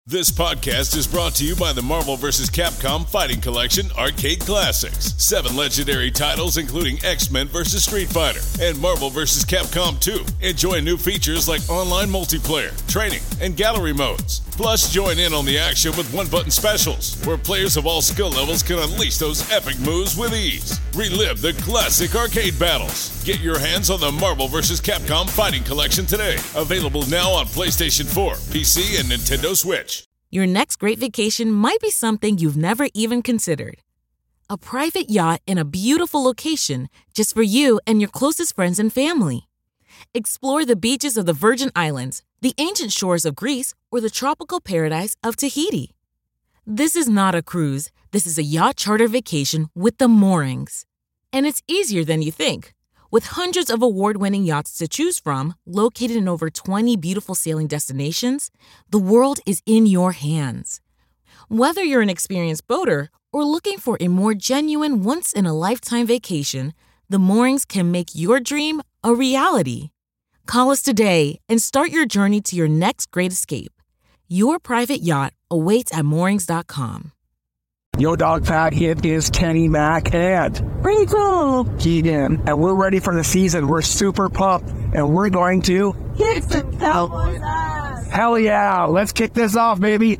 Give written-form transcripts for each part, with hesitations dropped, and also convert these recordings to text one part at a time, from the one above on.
This podcast is brought to you by the Marvel vs. Capcom Fighting Collection Arcade Classics. 7 legendary titles including X-Men vs. Street Fighter and Marvel vs. Capcom 2. Enjoy new features like online multiplayer, training, and gallery modes. Plus, join in on the action with one-button specials, where players of all skill levels can unleash those epic moves with ease. Relive the classic arcade battles. Get your hands on the Marvel vs. Capcom Fighting Collection today. Available now on PlayStation 4, PC, and Nintendo Switch. Your next great vacation might be something you've never even considered. A private yacht in a beautiful location just for you and your closest friends and family. Explore the beaches of the Virgin Islands, the ancient shores of Greece, or the tropical paradise of Tahiti. This is not a cruise. This is a yacht charter vacation with the moorings. And it's easier than you think. With hundreds of award-winning yachts to choose from, located in over 20 beautiful sailing destinations, the world is in your hands. Whether you're an experienced boater or looking for a more genuine once-in-a-lifetime vacation, the moorings can make your dream a reality. Call us today and start your journey to your next great escape. Your private yacht awaits at moorings.com. Yo, Dog Pack, it is Kenny Mac and Rico Keegan, and we're ready for the season. We're super pumped, and we're going to kick some Cowboys ass. Hell yeah, let's kick this off, baby.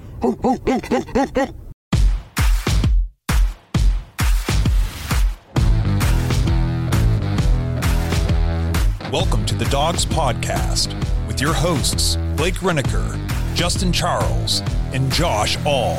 Welcome to the Dogs Podcast with your hosts, Blake Reneker, Justin Charles, and Josh All.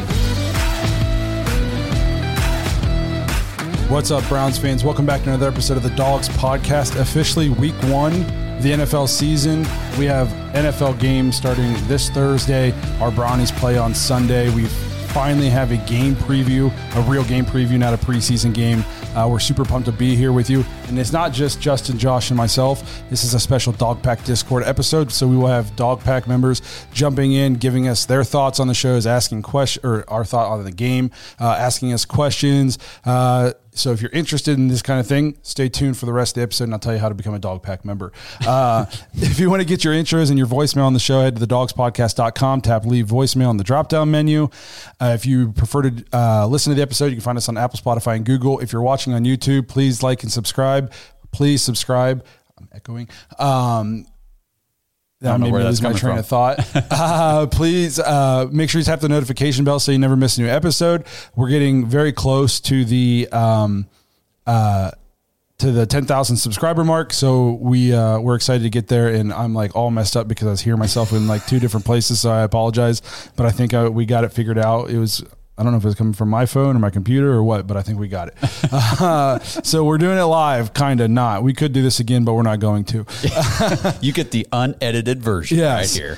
What's up, Browns fans? Welcome back to another episode of the Dogs Podcast. Officially week 1 of the NFL season. We have NFL games starting this Thursday. Our Brownies play on Sunday. We finally have a game preview, a real game preview, not a preseason game. We're super pumped to be here with you. And it's not just Justin, Josh, and myself. This is a special Dog Pack Discord episode. So we will have Dog Pack members jumping in, giving us their thoughts on the shows, asking questions, or our thought on the game, asking us questions. So if you're interested in this kind of thing, stay tuned for the rest of the episode, and I'll tell you how to become a Dog Pack member. If you want to get your intros and your voicemail on the show, head to thedogspodcast.com, tap leave voicemail on the drop-down menu. If you prefer to listen to the episode, you can find us on Apple, Spotify, and Google. If you're watching on YouTube, please like and subscribe. Please subscribe. I'm echoing. That made me lose my train of thought. Please make sure you tap the notification bell so you never miss a new episode. We're getting very close to the 10,000 subscriber mark, so we're excited to get there. And I'm like all messed up because I was hearing myself in like 2 different places, so I apologize. But I think we got it figured out. I don't know if it was coming from my phone or my computer or what, but I think we got it. So we're doing it live, kind of not. We could do this again, but we're not going to. You get the unedited version right here.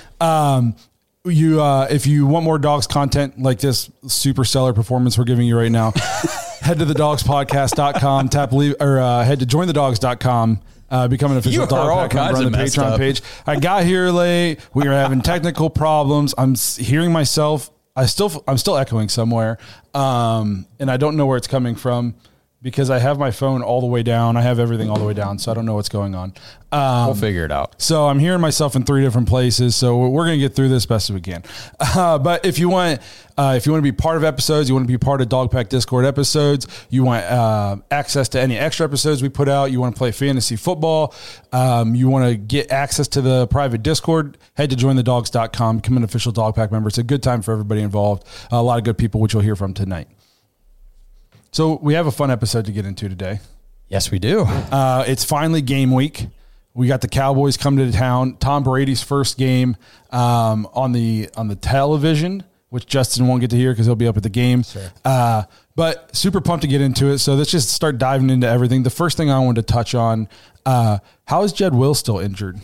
If you want more Dogs content like this super stellar performance we're giving you right now, head to thedogspodcast.com, head to jointhedogs.com. Become an official Dog Pack member on the Patreon page. I got here late. We were having technical problems. I'm hearing myself. I'm still echoing somewhere, and I don't know where it's coming from because I have my phone all the way down. I have everything all the way down, so I don't know what's going on. We'll figure it out. So I'm hearing myself in 3 different places, so we're going to get through this best as we can. But if you want to be part of episodes, you want to be part of Dog Pack Discord episodes, you want access to any extra episodes we put out, you want to play fantasy football, you want to get access to the private Discord, head to jointhedogs.com, become an official Dog Pack member. It's a good time for everybody involved. A lot of good people, which you'll hear from tonight. So we have a fun episode to get into today. Yes, we do. It's finally game week. We got the Cowboys coming to town. Tom Brady's first game on the television, which Justin won't get to hear because he'll be up at the game. Sure. But super pumped to get into it. So let's just start diving into everything. The first thing I wanted to touch on, how is Jed Will still injured?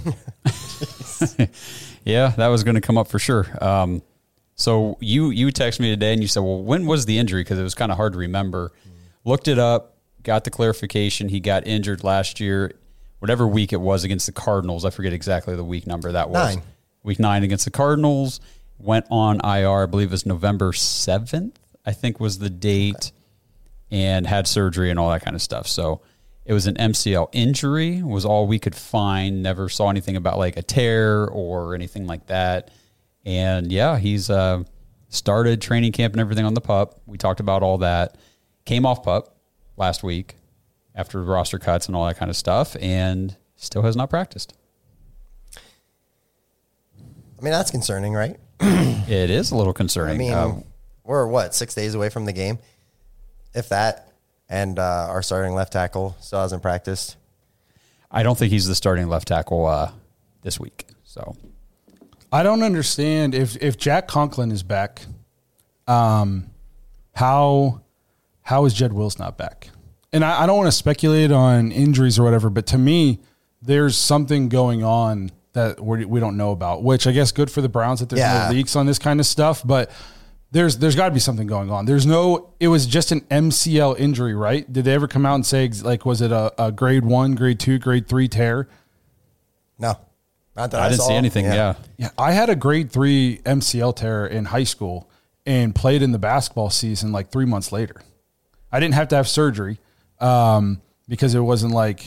Yeah, that was going to come up for sure. So you texted me today and you said, well, when was the injury? Because it was kind of hard to remember. Looked it up, got the clarification. He got injured last year, whatever week it was against the Cardinals. I forget exactly the week number that was. Week 9 against the Cardinals. Went on IR, I believe it was November 7th, I think was the date, and had surgery and all that kind of stuff. So it was an MCL injury, was all we could find. Never saw anything about like a tear or anything like that. And yeah, he's started training camp and everything on the PUP. We talked about all that. Came off PUP last week after roster cuts and all that kind of stuff, and still has not practiced. I mean, that's concerning, right? It is a little concerning. I mean, we're 6 days away from the game, if that, and our starting left tackle still hasn't practiced. I don't think he's the starting left tackle this week. So I don't understand if Jack Conklin is back, how is Jed Wills not back? And I don't want to speculate on injuries or whatever, but to me, there's something going on that we don't know about, which I guess good for the Browns that there's no leaks on this kind of stuff, but there's got to be something going on. It was just an MCL injury, right? Did they ever come out and say, like, was it a grade 1, grade 2, grade 3 tear? No. Not that I didn't see anything, yeah. I had a grade 3 MCL tear in high school and played in the basketball season like 3 months later. I didn't have to have surgery because it wasn't like,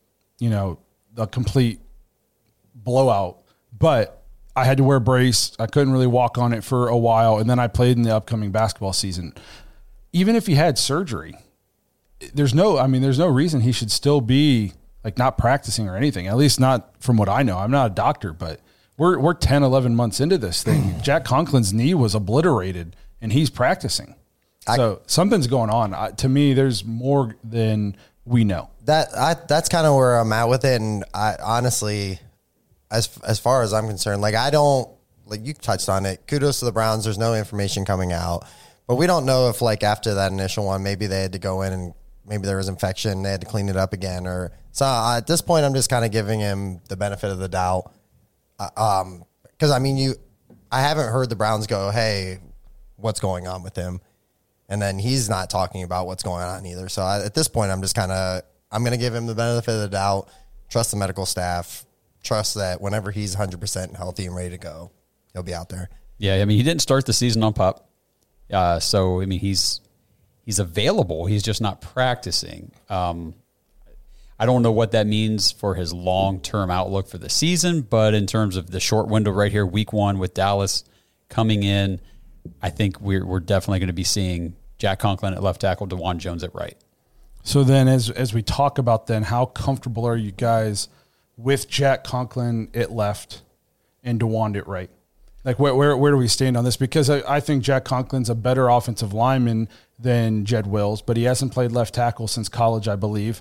a complete blowout, but I had to wear a brace. I couldn't really walk on it for a while, and then I played in the upcoming basketball season. Even if he had surgery, there's no reason he should still be like not practicing or anything, at least not from what I know. I'm not a doctor, but we're 10, 11 months into this thing. Jack Conklin's knee was obliterated, and he's practicing. So something's going on. To me, there's more than we know. That's kind of where I'm at with it, and I honestly, as far as I'm concerned, like you touched on it. Kudos to the Browns. There's no information coming out, but we don't know if like after that initial one, maybe they had to go in and maybe there was infection. They had to clean it up again, or so. At this point, I'm just kind of giving him the benefit of the doubt, because I mean, I haven't heard the Browns go, "Hey, what's going on with him?" And then he's not talking about what's going on either. So at this point, I'm going to give him the benefit of the doubt, trust the medical staff, trust that whenever he's 100% healthy and ready to go, he'll be out there. Yeah, I mean, he didn't start the season on PUP. So, I mean, he's available. He's just not practicing. I don't know what that means for his long-term outlook for the season, but in terms of the short window right here, week 1 with Dallas coming in, I think we're definitely going to be seeing Jack Conklin at left tackle, DeJuan Jones at right. So then as we talk about then, how comfortable are you guys with Jack Conklin at left and DeJuan at right? Like where do we stand on this? Because I think Jack Conklin's a better offensive lineman than Jed Wills, but he hasn't played left tackle since college, I believe.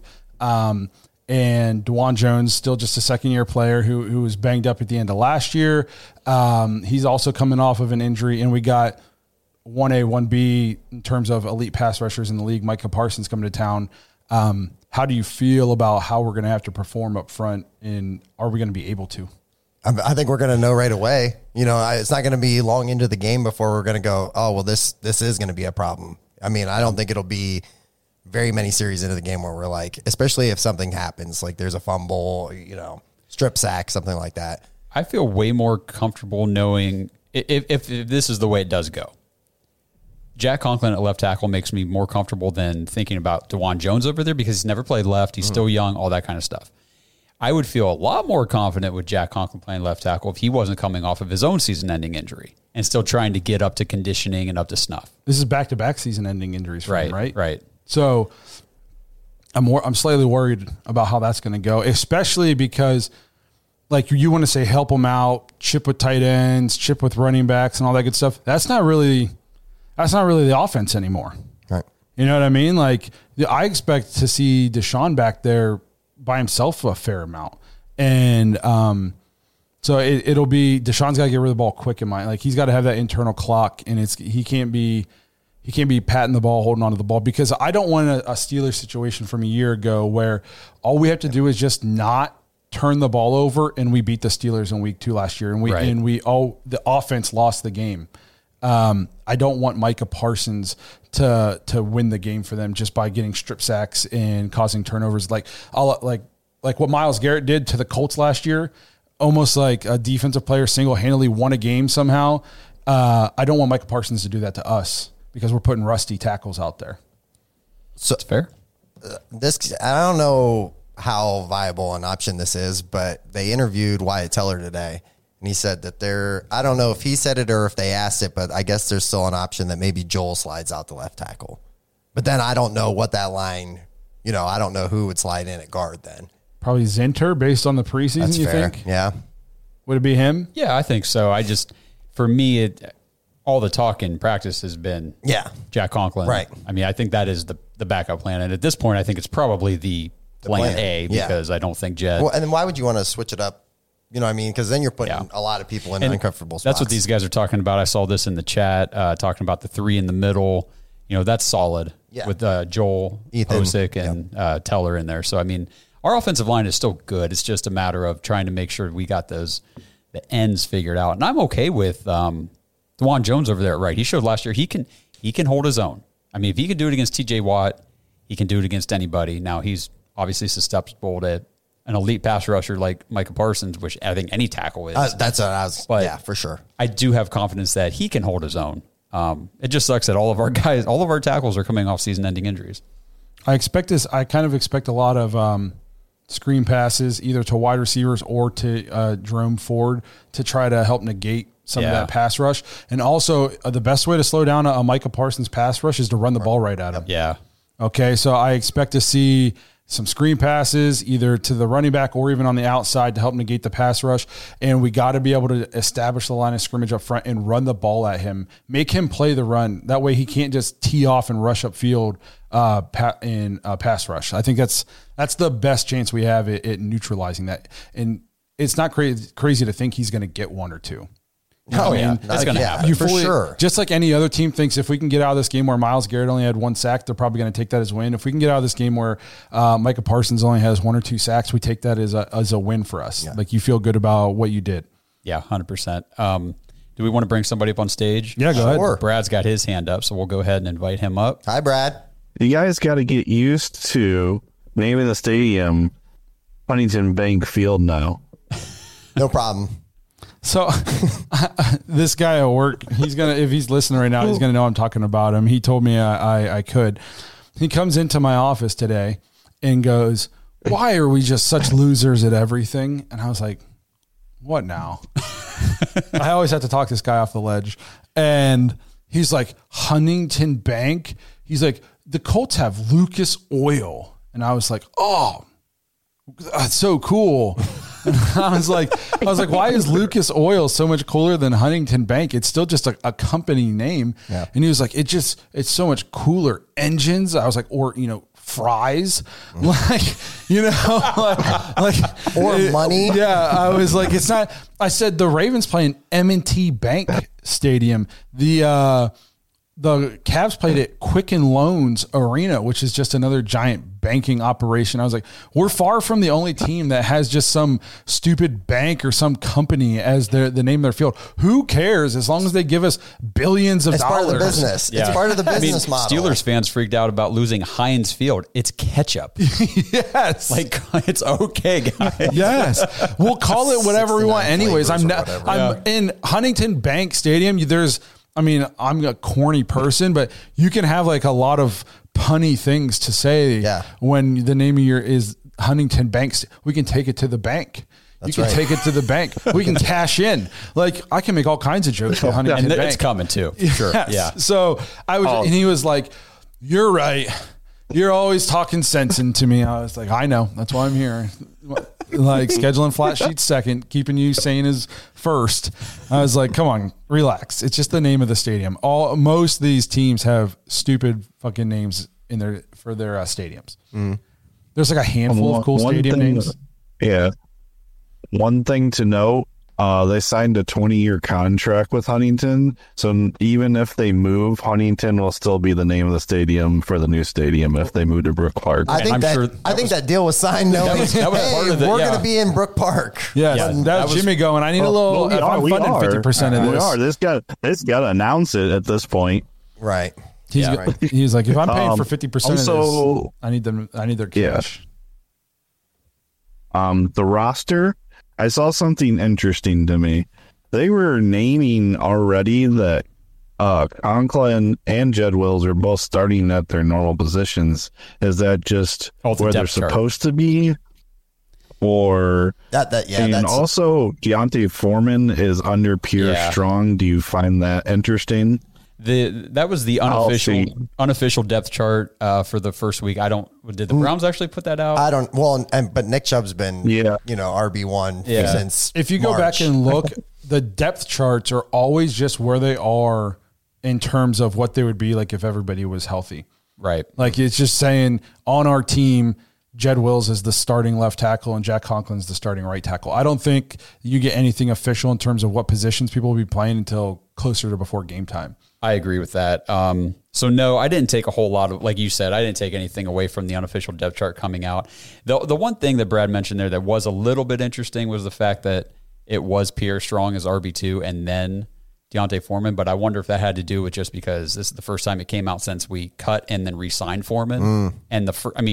And DeJuan Jones, still just a second-year player who was banged up at the end of last year. He's also coming off of an injury, and we got 1A, 1B in terms of elite pass rushers in the league. Micah Parsons coming to town. How do you feel about how we're going to have to perform up front, and are we going to be able to? I think we're going to know right away. It's not going to be long into the game before we're going to go, oh, well, this is going to be a problem. I mean, I don't think it'll be very many series into the game where we're like, especially if something happens, like there's a fumble, strip sack, something like that. I feel way more comfortable knowing if this is the way it does go. Jack Conklin at left tackle makes me more comfortable than thinking about DeJuan Jones over there because he's never played left. He's still young, all that kind of stuff. I would feel a lot more confident with Jack Conklin playing left tackle if he wasn't coming off of his own season-ending injury and still trying to get up to conditioning and up to snuff. This is back-to-back season-ending injuries for him, right? Right. So I'm slightly worried about how that's going to go, especially because like you want to say help them out, chip with tight ends, chip with running backs and all that good stuff. That's not really the offense anymore. Right. You know what I mean? Like I expect to see Deshaun back there by himself a fair amount. And so it'll be Deshaun's got to get rid of the ball quick in mind. Like he's got to have that internal clock, and he can't be patting the ball, holding onto the ball, because I don't want a Steelers situation from a year ago where all we have to do is just not turn the ball over, and we beat the Steelers in week 2 last year, and the offense lost the game. I don't want Micah Parsons to win the game for them just by getting strip sacks and causing turnovers, like what Myles Garrett did to the Colts last year, almost like a defensive player single-handedly won a game somehow. I don't want Micah Parsons to do that to us, because we're putting rusty tackles out there. So it's fair. I don't know how viable an option this is, but they interviewed Wyatt Teller today, And he said that I don't know if he said it or if they asked it, but I guess there's still an option that maybe Joel slides out to left tackle. But then I don't know what that line, I don't know who would slide in at guard then. Probably Zinter based on the preseason, That's you fair. think? Yeah. Would it be him? Yeah, I think so. For me, all the talk in practice has been Jack Conklin. Right. I mean, I think that is the backup plan. And at this point, I think it's probably the plan A because I don't think Jed. Well, and then why would you want to switch it up? You know what I mean? Because then you're putting a lot of people in uncomfortable spots. That's what these guys are talking about. I saw this in the chat, talking about the 3 in the middle. That's solid with Joel, Ethan, Posick, and Teller in there. So, I mean, our offensive line is still good. It's just a matter of trying to make sure we got the ends figured out. And I'm okay with DeJuan Jones over there at right. He showed last year he can hold his own. I mean, if he can do it against TJ Watt, he can do it against anybody. Now, he's obviously susceptible to an elite pass rusher like Micah Parsons, which I think any tackle is. That's what I was, but for sure. I do have confidence that he can hold his own. It just sucks that all of our tackles are coming off season-ending injuries. I kind of expect a lot of screen passes either to wide receivers or to Jerome Ford to try to help negate some of that pass rush. And also, the best way to slow down a Micah Parsons pass rush is to run the ball right at him. Yeah. Okay, so I expect to see some screen passes either to the running back or even on the outside to help negate the pass rush. And we got to be able to establish the line of scrimmage up front and run the ball at him. Make him play the run. That way he can't just tee off and rush upfield in pass rush. I think that's the best chance we have at neutralizing that. And it's not crazy to think he's going to get 1 or 2. That's going to happen. For sure. Just like any other team thinks, if we can get out of this game where Myles Garrett only had 1 sack, they're probably going to take that as a win. If we can get out of this game where Micah Parsons only has 1 or 2 sacks, we take that as a win for us. Yeah. Like, you feel good about what you did. Yeah, 100%. Do we want to bring somebody up on stage? Yeah, go ahead. Brad's got his hand up, so we'll go ahead and invite him up. Hi, Brad. You guys got to get used to naming the stadium Huntington Bank Field now. No problem. So this guy at work, if he's listening right now, he's going to know I'm talking about him. He told me I could. He comes into my office today and goes, "Why are we just such losers at everything?" And I was like, "What now?" I always have to talk this guy off the ledge. And he's like, "Huntington Bank?" He's like, "The Colts have Lucas Oil." And I was like, "Oh, that's so cool." I was like, why is Lucas Oil so much cooler than Huntington Bank? It's still just a company name. Yeah. And he was like, it's so much cooler. Engines. I was like, or, fries, or money. Yeah. I was like, it's not, I said the Ravens play in M&T Bank Stadium. The Cavs played at Quicken Loans Arena, which is just another giant banking operation. I was like, we're far from the only team that has just some stupid bank or some company as the name of their field. Who cares as long as they give us billions of dollars? It's part of the business. Yeah. It's part of the business model. Steelers fans freaked out about losing Heinz Field. It's ketchup. Yes. Like, it's okay, guys. Yes. We'll call it whatever we want anyways. I'm in Huntington Bank Stadium. I'm a corny person, but you can have like a lot of punny things to say when the name of your is Huntington Bank. We can take it to the bank. You can take it to the bank. We can cash in. Like, I can make all kinds of jokes with Huntington Bank. It's coming too. Sure. Yes. Yeah. So and he was like, "You're right. You're always talking sense into me." I was like, "I know. That's why I'm here." Like, scheduling flat sheets second, keeping you sane is first. I was like, come on, relax. It's just the name of the stadium. Most of these teams have stupid fucking names for their stadiums. Mm. There's like a handful of cool stadium names. Yeah. One thing to note, they signed a 20-year contract with Huntington, so even if they move, Huntington will still be the name of the stadium for the new stadium if they move to Brook Park. I think that deal was signed knowing, we're going to be in Brook Park. Yeah, that was Jimmy going, I need a little, I'm funding 50% of this. We are. This got to announce it at this point. Right. He's like, if I'm paying for 50% of this, I need their cash. The roster, I saw something interesting to me. They were naming already that Conklin and Jed Wills are both starting at their normal positions. Is that just where they're supposed to be? or and that's also Deontay Foreman is under Pierre Strong. Do you find that interesting? That was the unofficial depth chart for the first week. Did the Browns actually put that out? I don't. Well, but Nick Chubb's been RB1 since. If you go back and look, the depth charts are always just where they are in terms of what they would be like if everybody was healthy. Right. Like it's just saying on our team, Jed Wills is the starting left tackle and Jack Conklin's the starting right tackle. I don't think you get anything official in terms of what positions people will be playing until closer to before game time. I agree with that. So no, I didn't take a whole lot of, like you said, I didn't take anything away from the unofficial depth chart coming out. The one thing that Brad mentioned there that was a little bit interesting was the fact that it was Pierre Strong as RB2 and then Deontay Foreman, but I wonder if that had to do with just because this is the first time it came out since we cut and then re-signed Foreman. And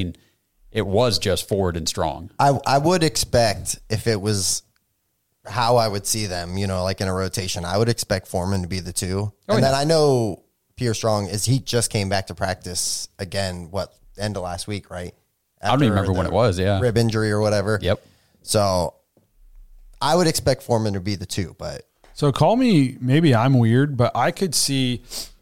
it was just Ford and Strong. I would expect if it was how I would see them, like in a rotation, I would expect Foreman to be the two. Then I know Pierre Strong he just came back to practice again, end of last week, right? I don't even remember when it was, rib injury or whatever. Yep. So I would expect Foreman to be the two, but. So call me, maybe I'm weird, but I could see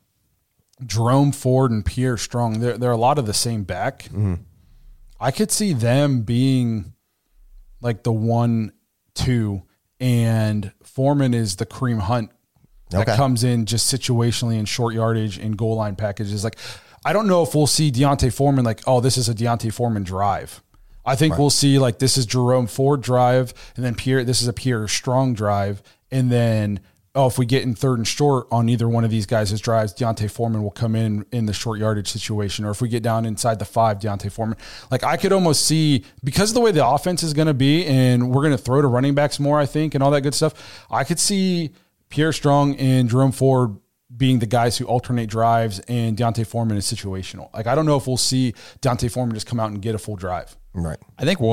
Jerome Ford and Pierre Strong. They're a lot of the same back. Mm-hmm. I could see them being like the 1-2 and Foreman is the Kareem Hunt that comes in just situationally in short yardage and goal line packages. Like, I don't know if we'll see Deontay Foreman like, oh, this is a Deontay Foreman drive. I think we'll see like this is Jerome Ford drive and then this is a Pierre Strong drive. And then, if we get in third and short on either one of these guys' drives, Deontay Foreman will come in the short yardage situation. Or if we get down inside the 5, Deontay Foreman. Like I could almost see, because of the way the offense is going to be, and we're going to throw to running backs more, I think, and all that good stuff, I could see Pierre Strong and Jerome Ford being the guys who alternate drives, and Deontay Foreman is situational. Like I don't know if we'll see Deontay Foreman just come out and get a full drive. Right. I think,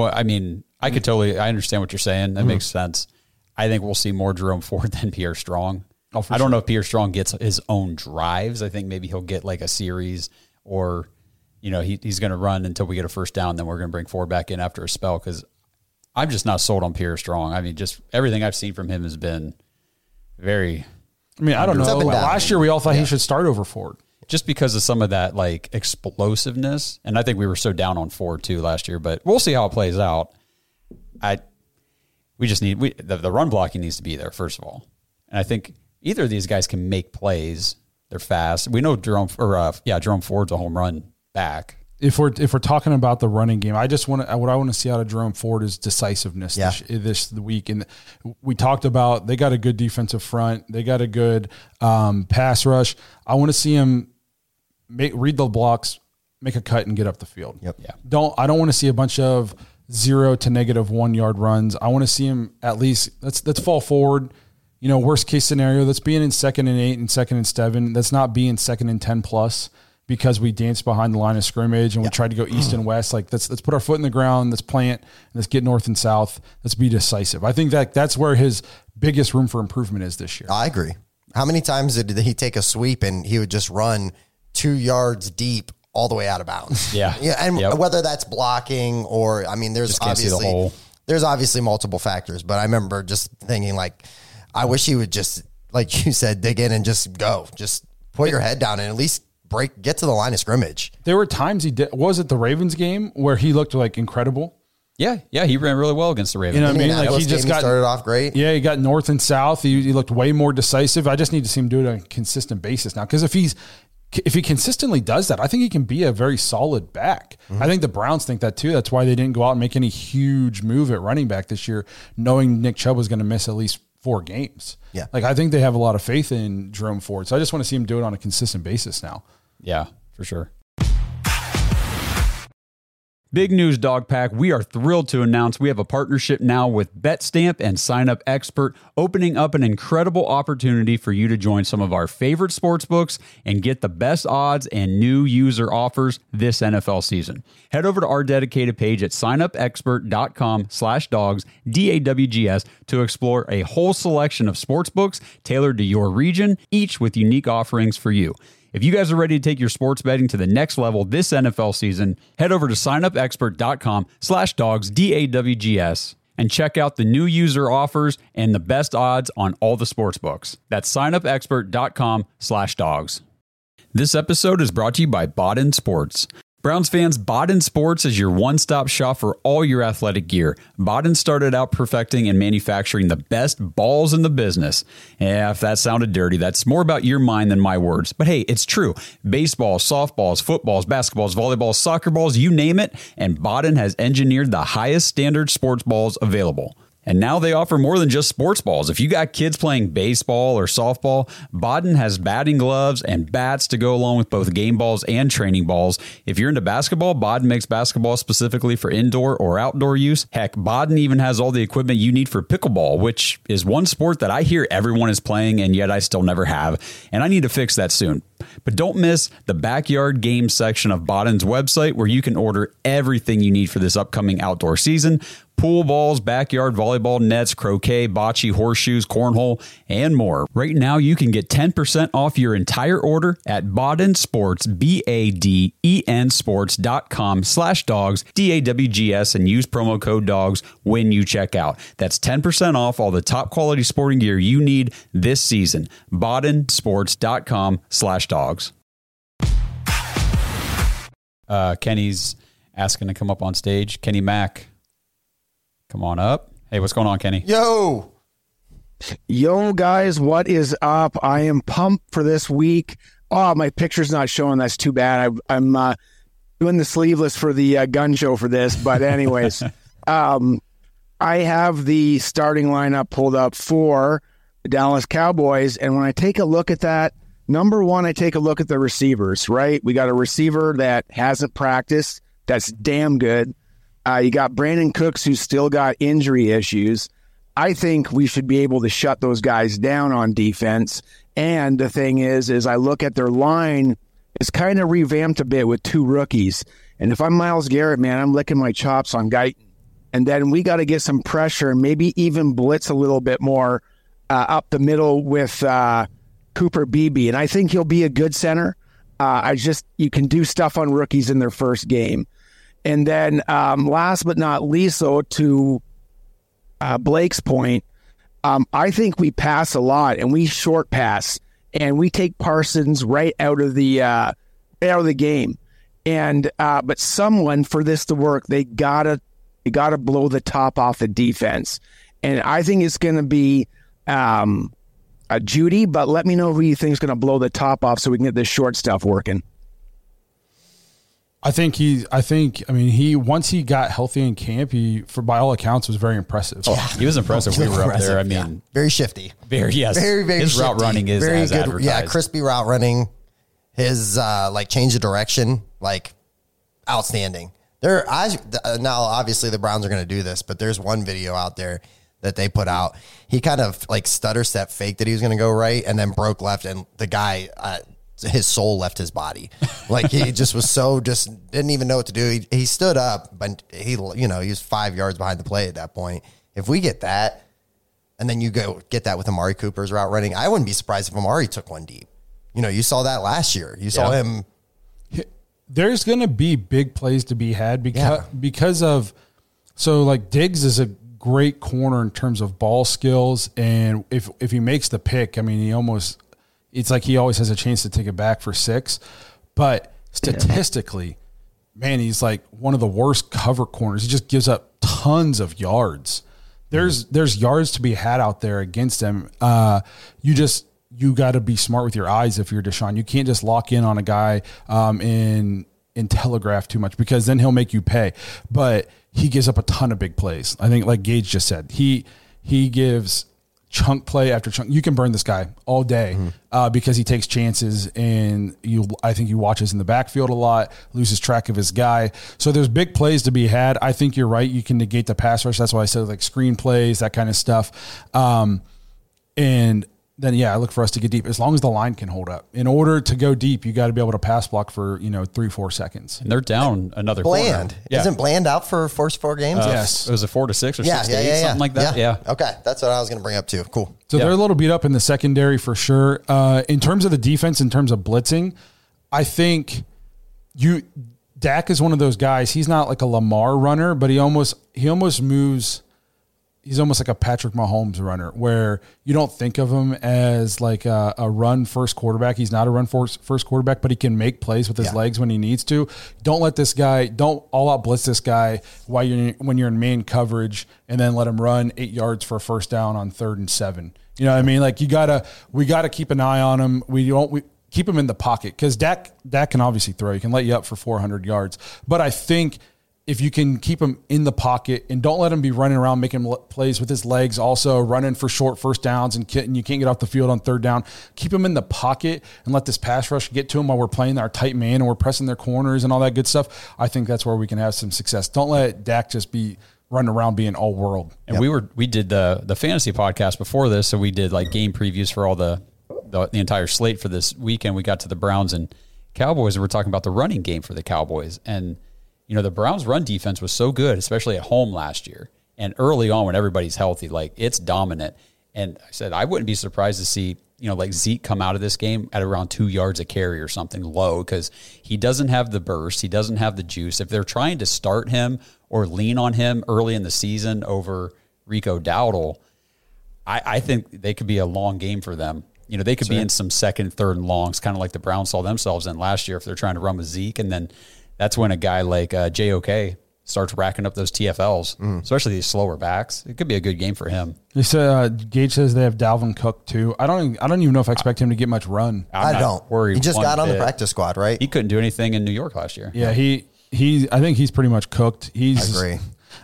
I understand what you're saying. That makes sense. I think we'll see more Jerome Ford than Pierre Strong. I don't know if Pierre Strong gets his own drives. I think maybe he'll get like a series or, he's going to run until we get a first down. Then we're going to bring Ford back in after a spell because I'm just not sold on Pierre Strong. I mean, just everything I've seen from him has been very. I don't know. Last year we all thought he should start over Ford. Just because of some of that like explosiveness. And I think we were so down on Ford too last year, but we'll see how it plays out. We just need the run blocking needs to be there, first of all. And I think either of these guys can make plays. They're fast. We know Jerome Ford's a home run back. If we're talking about the running game, what I want to see out of Jerome Ford is decisiveness this week. And we talked about they got a good defensive front. They got a good pass rush. I want to see him read the blocks, make a cut, and get up the field. Yep. Yeah. I don't want to see a bunch of 0 to -1 yard runs. I want to see him at least let's fall forward. Worst case scenario, let's be in 2nd and 8 and 2nd and 7. Let's not be in 2nd and 10 plus because we danced behind the line of scrimmage and we tried to go east and west. Like let's put our foot in the ground, let's plant, and let's get north and south. Let's be decisive. I think that's where his biggest room for improvement is this year. I agree. How many times did he take a sweep and he would just run 2 yards deep all the way out of bounds? Yeah. And whether that's blocking or, there's obviously multiple factors, but I remember just thinking like, I wish he would just, like you said, dig in and just go, just put your head down and at least get to the line of scrimmage. There were times he did. Was it the Ravens game where he looked like incredible? Yeah, he ran really well against the Ravens. Like he just started off great. Yeah, he got north and south. He looked way more decisive. I just need to see him do it on a consistent basis now. Because if he consistently does that, I think he can be a very solid back. Mm-hmm. I think the Browns think that too. That's why they didn't go out and make any huge move at running back this year, knowing Nick Chubb was going to miss at least 4 games. Yeah. Like I think they have a lot of faith in Jerome Ford. So I just want to see him do it on a consistent basis now. Yeah, for sure. Big news, Dog Pack. We are thrilled to announce we have a partnership now with BetStamp and Sign-Up Expert, opening up an incredible opportunity for you to join some of our favorite sports books and get the best odds and new user offers this NFL season. Head over to our dedicated page at signupexpert.com/dogs, DAWGS, to explore a whole selection of sports books tailored to your region, each with unique offerings for you. If you guys are ready to take your sports betting to the next level this NFL season, head over to signupexpert.com/dogs, DAWGS, and check out the new user offers and the best odds on all the sports books. That's signupexpert.com/dogs. This episode is brought to you by Baden Sports. Browns fans, Baden Sports is your one-stop shop for all your athletic gear. Baden started out perfecting and manufacturing the best balls in the business. Yeah, if that sounded dirty, that's more about your mind than my words. But hey, it's true. Baseballs, softballs, footballs, basketballs, volleyballs, soccer balls, you name it, and Baden has engineered the highest standard sports balls available. And now they offer more than just sports balls. If you got kids playing baseball or softball, Baden has batting gloves and bats to go along with both game balls and training balls. If you're into basketball, Baden makes basketball specifically for indoor or outdoor use. Heck, Baden even has all the equipment you need for pickleball, which is one sport that I hear everyone is playing and yet I still never have. And I need to fix that soon. But don't miss the backyard games section of Baden's website where you can order everything you need for this upcoming outdoor season. Pool balls, backyard volleyball nets, croquet, bocce, horseshoes, cornhole, and more. Right now, you can get 10% off your entire order at Baden Sports, BADEN sports.com/dogs, DAWGS, and use promo code DOGS when you check out. That's 10% off all the top quality sporting gear you need this season. BadenSports.com/dogs. Kenny's asking to come up on stage. Kenny Mack. Come on up. Hey, what's going on, Kenny? Yo, guys, what is up? I am pumped for this week. Oh, my picture's not showing. That's too bad. I'm doing the sleeveless for the gun show for this. But anyways, I have the starting lineup pulled up for the Dallas Cowboys. And when I take a look at that, number one, I take a look at the receivers, right? We got a receiver that hasn't practiced. That's damn good. You got Brandon Cooks, who's still got injury issues. I think we should be able to shut those guys down on defense. And the thing is I look at their line, it's kind of revamped a bit with two rookies. And if I'm Myles Garrett, man, I'm licking my chops on Guyton. And then we got to get some pressure and maybe even blitz a little bit more up the middle with Cooper Beebe. And I think he'll be a good center. You can do stuff on rookies in their first game. And then last but not least, though, to Blake's point, I think we pass a lot and we short pass and we take Parsons right out of the game. And but someone, for this to work, they gotta blow the top off the defense. And I think it's going to be Judy, but let me know who you think is going to blow the top off so we can get this short stuff working. I think once he got healthy in camp, by all accounts, was very impressive. Oh, he was impressive. We were up there. I mean, yeah. Very shifty. Very very his shifty. Route running is very as good. advertised. Yeah, crispy route running. His change of direction, outstanding. Now obviously the Browns are going to do this, but there's one video out there that they put out. He kind of stutter step faked that he was going to go right and then broke left, and the guy. His soul left his body. He just was didn't even know what to do. He stood up, but he was 5 yards behind the play at that point. If we get that, and then you go get that with Amari Cooper's route running, I wouldn't be surprised if Amari took one deep. You saw that last year. You saw him. There's going to be big plays to be had because of Diggs is a great corner in terms of ball skills, and if he makes the pick, it's like he always has a chance to take it back for 6. But statistically, man, he's one of the worst cover corners. He just gives up tons of yards. There's yards to be had out there against him. You got to be smart with your eyes if you're Deshaun. You can't just lock in on a guy and telegraph too much, because then he'll make you pay. But he gives up a ton of big plays. I think, like Gage just said, he gives chunk play after chunk. You can burn this guy all day because he takes chances, and I think he watches in the backfield a lot, loses track of his guy. So there's big plays to be had. I think you're right. You can negate the pass rush. That's why I said screen plays, that kind of stuff. And then yeah, I look for us to get deep as long as the line can hold up. In order to go deep, you got to be able to pass block for 3-4 seconds. And they're down another Bland. corner. Yeah. Isn't Bland out for first 4 games? Yes. It was a 4 to 6 or 6 to 8, something like that. Yeah. Okay. That's what I was going to bring up too. Cool. So they're a little beat up in the secondary for sure. In terms of the defense, in terms of blitzing, I think Dak is one of those guys. He's not like a Lamar runner, but he almost moves. He's almost like a Patrick Mahomes runner, where you don't think of him as like a run first quarterback. He's not a run first quarterback, but he can make plays with his legs when he needs to. Don't all out blitz this guy when you're in man coverage, and then let him run 8 yards for a first down on 3rd and 7. You know what I mean? Like we gotta keep an eye on him. We keep him in the pocket, because Dak can obviously throw. He can let you up for 400 yards, but I think if you can keep him in the pocket and don't let him be running around making plays with his legs, also running for short first downs, and you can't get off the field on 3rd down, keep him in the pocket and let this pass rush get to him while we're playing our tight man and we're pressing their corners and all that good stuff. I think that's where we can have some success. Don't let Dak just be running around being all world. And we did the fantasy podcast before this, so we did like game previews for all the entire slate for this weekend. We got to the Browns and Cowboys, and we're talking about the running game for the Cowboys. And the Browns' run defense was so good, especially at home last year. And early on, when everybody's healthy, like, it's dominant. And I said I wouldn't be surprised to see, like Zeke come out of this game at around 2 yards a carry or something low, because he doesn't have the burst. He doesn't have the juice. If they're trying to start him or lean on him early in the season over Rico Dowdle, I think they could be a long game for them. They could be in some 2nd, 3rd and longs, kind of like the Browns saw themselves in last year if they're trying to run with Zeke. And then that's when a guy like JOK starts racking up those TFLs, especially these slower backs. It could be a good game for him. They said Gage says they have Dalvin Cook too. I don't even know if I expect him to get much run. I don't worry. He just got on the practice squad, right? He couldn't do anything in New York last year. Yeah, I think he's pretty much cooked. I agree.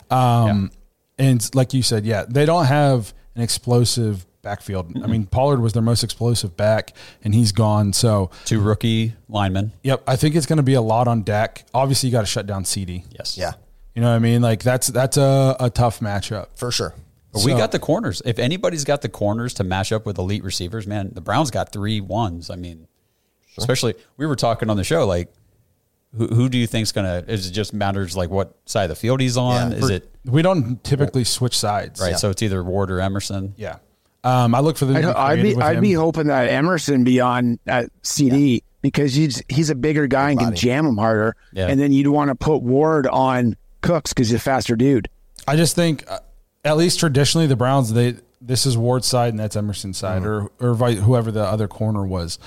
And like you said, they don't have an explosive backfield. Mm-hmm. I mean, Pollard was their most explosive back, and he's gone. So 2 rookie linemen. Yep, I think it's going to be a lot on Dak. Obviously, you got to shut down CD. Yes. Yeah. You know what I mean? Like that's a tough matchup for sure. But we got the corners. If anybody's got the corners to match up with elite receivers, man, the Browns got 3 ones. I mean, especially we were talking on the show, like who do you think's gonna? Is it just matters like what side of the field he's on? Yeah. We don't typically switch sides, right? Yeah. So it's either Ward or Emerson. Yeah. I look for the. I'd be hoping that Emerson be on CD because he's a bigger guy and can jam him harder. Yeah. And then you'd want to put Ward on Cooks because he's a faster dude. I just think, at least traditionally, the Browns this is Ward's side and that's Emerson's side, or whoever the other corner was.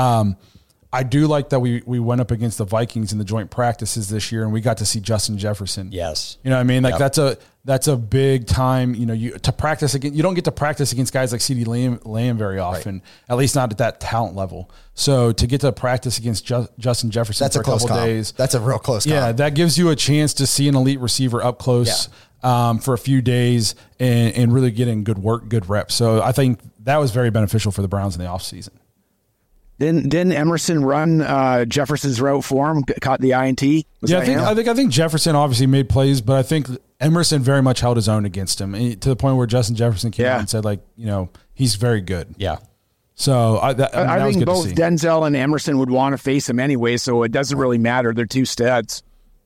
I do like that we went up against the Vikings in the joint practices this year, and we got to see Justin Jefferson. Yes, you know what I mean. Like that's a big time. To practice against. You don't get to practice against guys like CeeDee Lamb very often, at least not at that talent level. So to get to practice against Justin Jefferson for a couple days, that's a real close. Yeah, that gives you a chance to see an elite receiver up close for a few days and really getting good reps. So I think that was very beneficial for the Browns in the offseason. Didn't Emerson run Jefferson's route for him? Caught the INT? I think Jefferson obviously made plays, but I think Emerson very much held his own against him to the point where Justin Jefferson came out and said, he's very good. Yeah. So I think both Denzel and Emerson would want to face him anyway, so it doesn't really matter. They're 2 studs.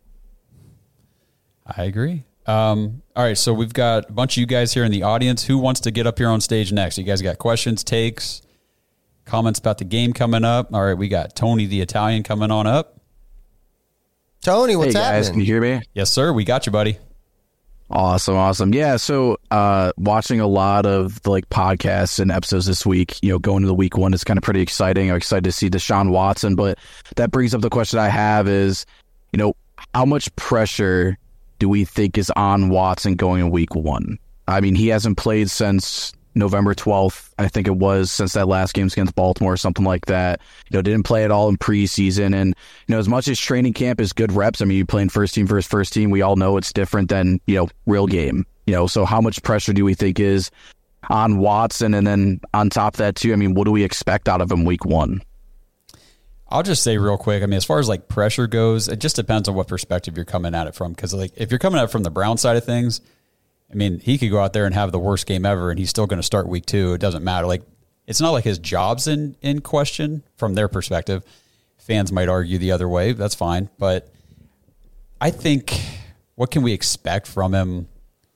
I agree. All right, so we've got a bunch of you guys here in the audience. Who wants to get up here on stage next? You guys got questions, takes, comments about the game coming up? All right, we got Tony the Italian coming on up. Tony, what's happening? Guys, can you hear me? Yes, sir. We got you, buddy. Awesome. Yeah, so watching a lot of the podcasts and episodes this week, going into the week 1 is kind of pretty exciting. I'm excited to see Deshaun Watson, but that brings up the question I have is, how much pressure do we think is on Watson going in week 1? I mean, he hasn't played since November 12th, I think it was, since that last game against Baltimore or something like that. Didn't play at all in preseason. And, as much as training camp is good reps, I mean, you're playing first team versus first team. We all know it's different than, real game. So how much pressure do we think is on Watson? And then on top of that, too, I mean, what do we expect out of him week 1? I'll just say real quick, I mean, as far as pressure goes, it just depends on what perspective you're coming at it from. Because if you're coming at it from the Brown side of things, I mean, he could go out there and have the worst game ever, and he's still going to start week 2. It doesn't matter. it's not like his job's in question from their perspective. Fans might argue the other way. That's fine. But I think, what can we expect from him?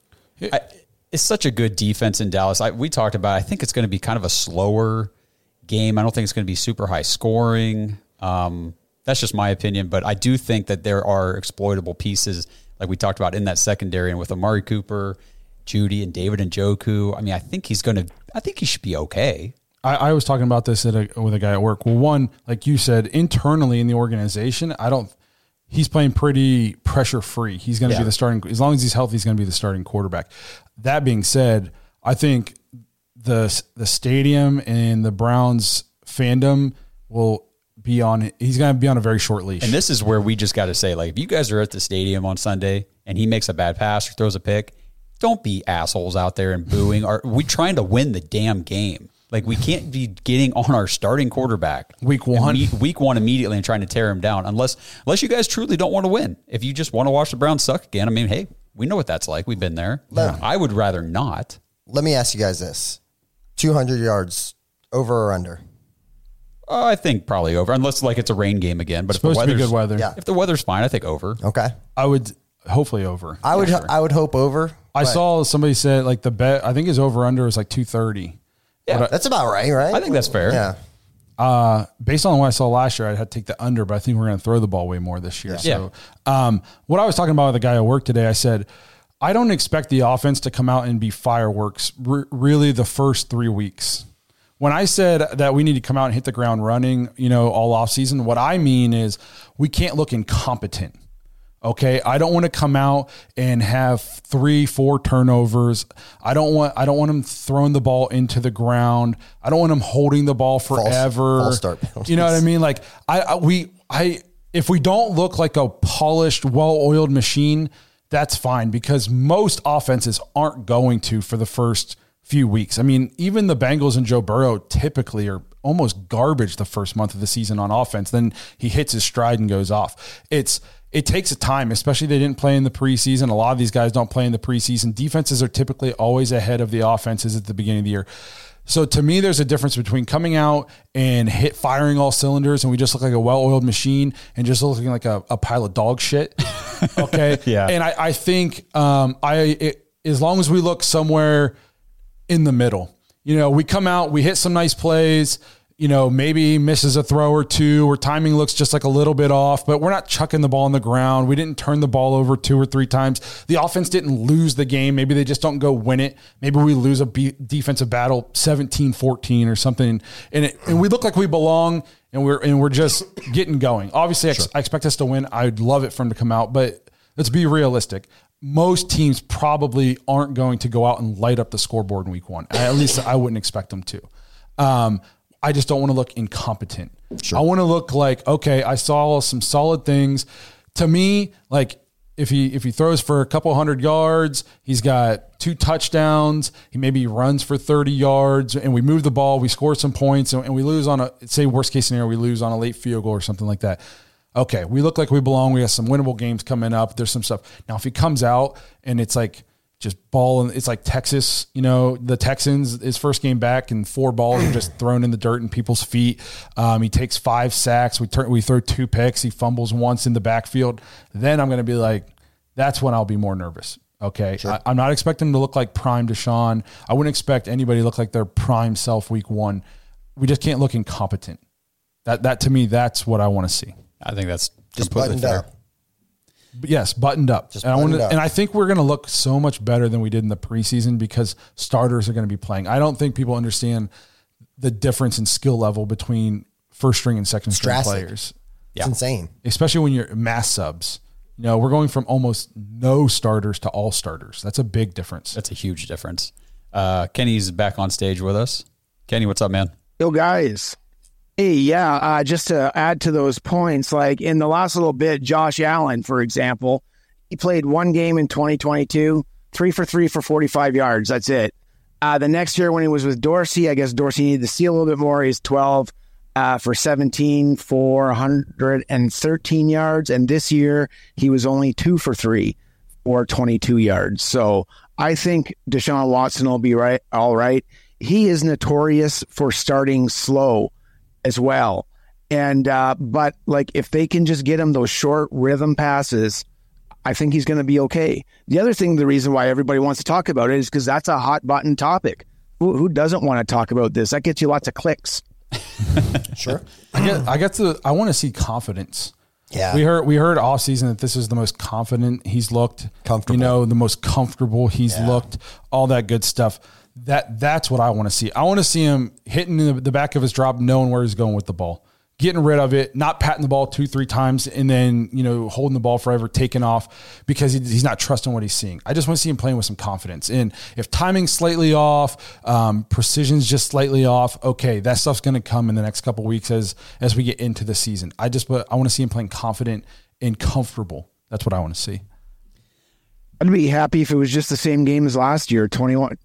It's such a good defense in Dallas. We talked about, I think it's going to be kind of a slower game. I don't think it's going to be super high scoring. That's just my opinion. But I do think that there are exploitable pieces, like we talked about in that secondary, and with Amari Cooper, Judy, and David Njoku. I mean, I think he should be okay. I was talking about this with a guy at work. Well, one, like you said, internally in the organization, he's playing pretty pressure free. He's going to be the starting, as long as he's healthy, he's going to be the starting quarterback. That being said, I think the stadium and the Browns fandom he's going to be on a very short leash. And this is where we just got to say, like, if you guys are at the stadium on Sunday and he makes a bad pass or throws a pick, don't be assholes out there and booing. We're trying to win the damn game. Like, we can't be getting on our starting quarterback week one immediately and trying to tear him down unless you guys truly don't want to win. If you just want to watch the Browns suck again, I mean, hey, we know what that's like. We've been there. I would rather not. Let me ask you guys this. 200 yards, over or under? I think probably over, unless like it's a rain game again. But if the weather's good weather. If the weather's fine, I think over. Okay. I would hopefully over. I would hope over. I saw somebody said like the bet, I think his over under is like 230. Yeah, that's about right? I think that's fair. Yeah. Based on what I saw last year, I'd have to take the under, but I think we're going to throw the ball way more this year. Yeah. So, what I was talking about with the guy at work today, I said, I don't expect the offense to come out and be fireworks really the first 3 weeks. When I said that we need to come out and hit the ground running, all off season, what I mean is we can't look incompetent. Okay. I don't want to come out and have 3-4 turnovers. I don't want him throwing the ball into the ground. I don't want him holding the ball forever. False start penalties. You know what I mean? Like if we don't look like a polished, well-oiled machine, that's fine, because most offenses aren't going to for the first few weeks. I mean, even the Bengals and Joe Burrow typically are almost garbage the first month of the season on offense. Then he hits his stride and goes off. It takes a time, especially they didn't play in the preseason. A lot of these guys don't play in the preseason. Defenses are typically always ahead of the offenses at the beginning of the year. So to me, there's a difference between coming out and firing all cylinders and we just look like a well-oiled machine and just looking like a pile of dog shit. Okay. Yeah. And I think as long as we look somewhere in the middle, we come out, we hit some nice plays, maybe misses a throw or two, or timing looks just like a little bit off, but we're not chucking the ball on the ground. We didn't turn the ball over 2 or 3 times. The offense didn't lose the game. Maybe they just don't go win it. Maybe we lose a defensive battle 17-14 or something. And we look like we belong, and we're just getting going. Obviously, sure. I expect us to win. I'd love it for them to come out, but let's be realistic. Most teams probably aren't going to go out and light up the scoreboard in week 1. At least I wouldn't expect them to. I just don't want to look incompetent. Sure. I want to look like, okay, I saw some solid things. To me, like if he throws for a couple 100 yards, he's got 2 touchdowns, he maybe runs for 30 yards, and we move the ball, we score some points, and we lose on say worst case scenario, we lose on a late field goal or something like that. Okay, we look like we belong. We have some winnable games coming up. There's some stuff. Now, if he comes out and it's like just ball, and it's like Texas, the Texans, his first game back, and 4 balls are just thrown in the dirt in people's feet. He takes 5 sacks. We throw 2 picks. He fumbles once in the backfield. Then I'm going to be like, that's when I'll be more nervous. Okay. Sure. I'm not expecting him to look like prime Deshaun. I wouldn't expect anybody to look like their prime self week 1. We just can't look incompetent. That to me, that's what I want to see. I think that's just completely fair. Up. Yes, buttoned up. And I think we're going to look so much better than we did in the preseason because starters are going to be playing. I don't think people understand the difference in skill level between first string and second string players. It's insane. Especially when you're mass subs. We're going from almost no starters to all starters. That's a big difference. That's a huge difference. Kenny's back on stage with us. Kenny, what's up, man? Yo, guys. Hey, yeah, just to add to those points, like in the last little bit, Josh Allen, for example, he played 1 game in 2022, 3 for 3 for 45 yards. That's it. The next year when he was with Dorsey, I guess Dorsey needed to see a little bit more. He's 12 for 17 for 113 yards. And this year he was only 2 for 3 for 22 yards. So I think Deshaun Watson will be all right. he is notorious for starting slow as well. And but like if they can just get him those short rhythm passes, I think he's going to be okay. The other thing, the reason why everybody wants to talk about it is because that's a hot button topic. Who doesn't want to talk about this? That gets you lots of clicks. Sure. I want to see confidence. Yeah. We heard off season that this is the most confident he's looked. Comfortable. The most comfortable he's looked, all that good stuff. That's what I want to see. I want to see him hitting the back of his drop, knowing where he's going with the ball, getting rid of it, not patting the ball 2-3 times, and then, holding the ball forever, taking off because he's not trusting what he's seeing. I just want to see him playing with some confidence. And if timing's slightly off, precision's just slightly off, okay, that stuff's going to come in the next couple of weeks as we get into the season. I want to see him playing confident and comfortable. That's what I want to see. I'd be happy if it was just the same game as last year, 24-3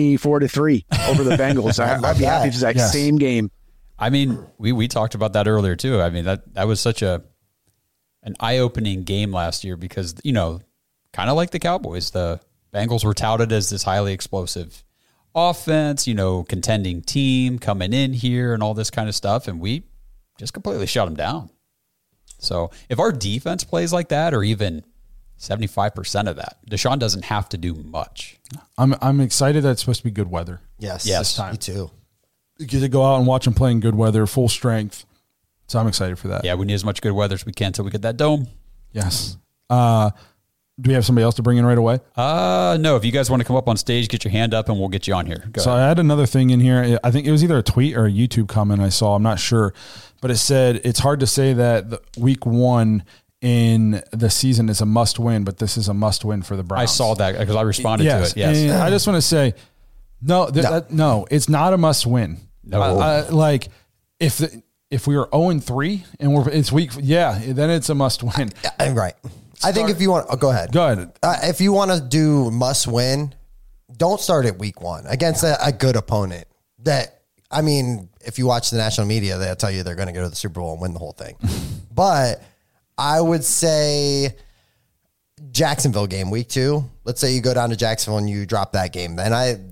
over the Bengals. I'd be happy if it was that same game. I mean, we talked about that earlier too. I mean, that was such an eye-opening game last year because, kind of like the Cowboys, the Bengals were touted as this highly explosive offense, contending team coming in here and all this kind of stuff, and we just completely shut them down. So if our defense plays like that, or even 75% of that, Deshaun doesn't have to do much. I'm excited that it's supposed to be good weather. Yes. This time. Me too. You get to go out and watch him play in good weather, full strength. So I'm excited for that. Yeah, we need as much good weather as we can until we get that dome. Yes. Do we have somebody else to bring in right away? No. If you guys want to come up on stage, get your hand up and we'll get you on here. Go ahead. I had another thing in here. I think it was either a tweet or a YouTube comment I saw. I'm not sure. But it said, it's hard to say that week 1 in the season is a must win, but this is a must win for the Browns. I saw that because I responded to it. Yes. And I just want to say, no, it's not a must win. No. Like if we were 0-3 and it's week, then it's a must win. Right. I think if you want, go ahead. Go ahead. If you want to do must win, don't start at week 1 against a good opponent. If you watch the national media, they'll tell you they're going to go to the Super Bowl and win the whole thing. But I would say Jacksonville game, week 2. Let's say you go down to Jacksonville and you drop that game. Then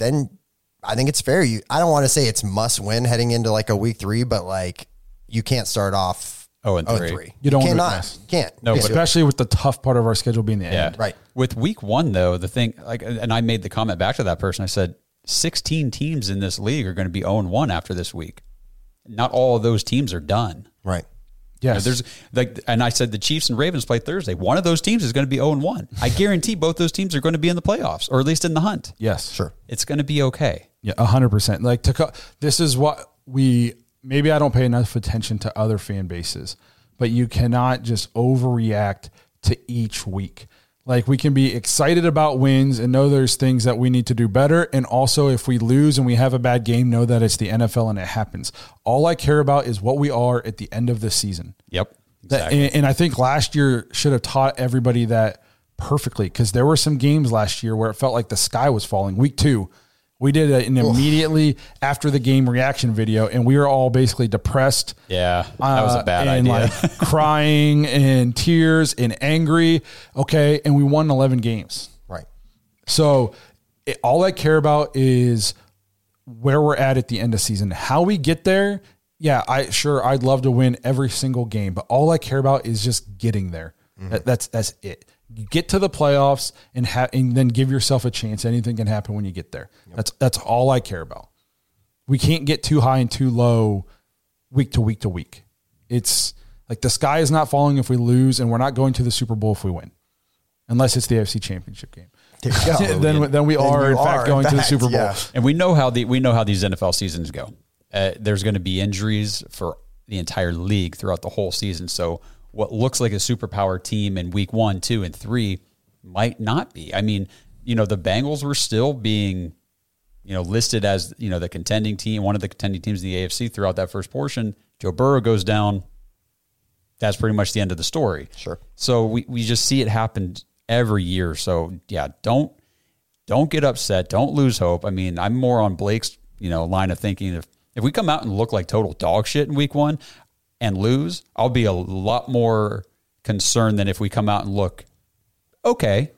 I think it's fair. I don't want to say it's must win heading into like a week 3, but like you can't start off 0-3. You don't can't. No, especially with the tough part of our schedule being the end. Right. With week 1 though, the thing and I made the comment back to that person. I said 16 teams in this league are going to be 0-1 after this week. Not all of those teams are done. Right. Yes. And I said the Chiefs and Ravens play Thursday. One of those teams is going to be 0-1. I guarantee both those teams are going to be in the playoffs, or at least in the hunt. Yes. Sure. It's going to be okay. Yeah, 100%. Like this is what maybe I don't pay enough attention to other fan bases, but you cannot just overreact to each week. Like we can be excited about wins and know there's things that we need to do better. And also if we lose and we have a bad game, know that it's the NFL and it happens. All I care about is what we are at the end of the season. Yep. Exactly. And I think last year should have taught everybody that perfectly, because there were some games last year where it felt like the sky was falling. Week 2, we did an immediately after the game reaction video, and we were all basically depressed. Yeah, that was a bad idea. Like crying and tears and angry. Okay, and we won 11 games. Right. So all I care about is where we're at the end of season. How we get there, I'd love to win every single game, but all I care about is just getting there. Mm-hmm. That's it. You get to the playoffs and then give yourself a chance. Anything can happen when you get there. Yep. That's all I care about. We can't get too high and too low week to week to week. It's like the sky is not falling if we lose, and we're not going to the Super Bowl if we win, unless it's the AFC Championship game. then we are in fact going to the Super Bowl. Yeah. And we know how these NFL seasons go. There's going to be injuries for the entire league throughout the whole season. So what looks like a superpower team in week 1, 2, and 3 might not be. I mean, the Bengals were still being, listed as, the contending team, one of the contending teams in the AFC throughout that first portion. Joe Burrow goes down. That's pretty much the end of the story. Sure. So we just see it happen every year. So yeah, don't get upset. Don't lose hope. I mean, I'm more on Blake's, line of thinking. If we come out and look like total dog shit in week 1 and lose, I'll be a lot more concerned than if we come out and look okay.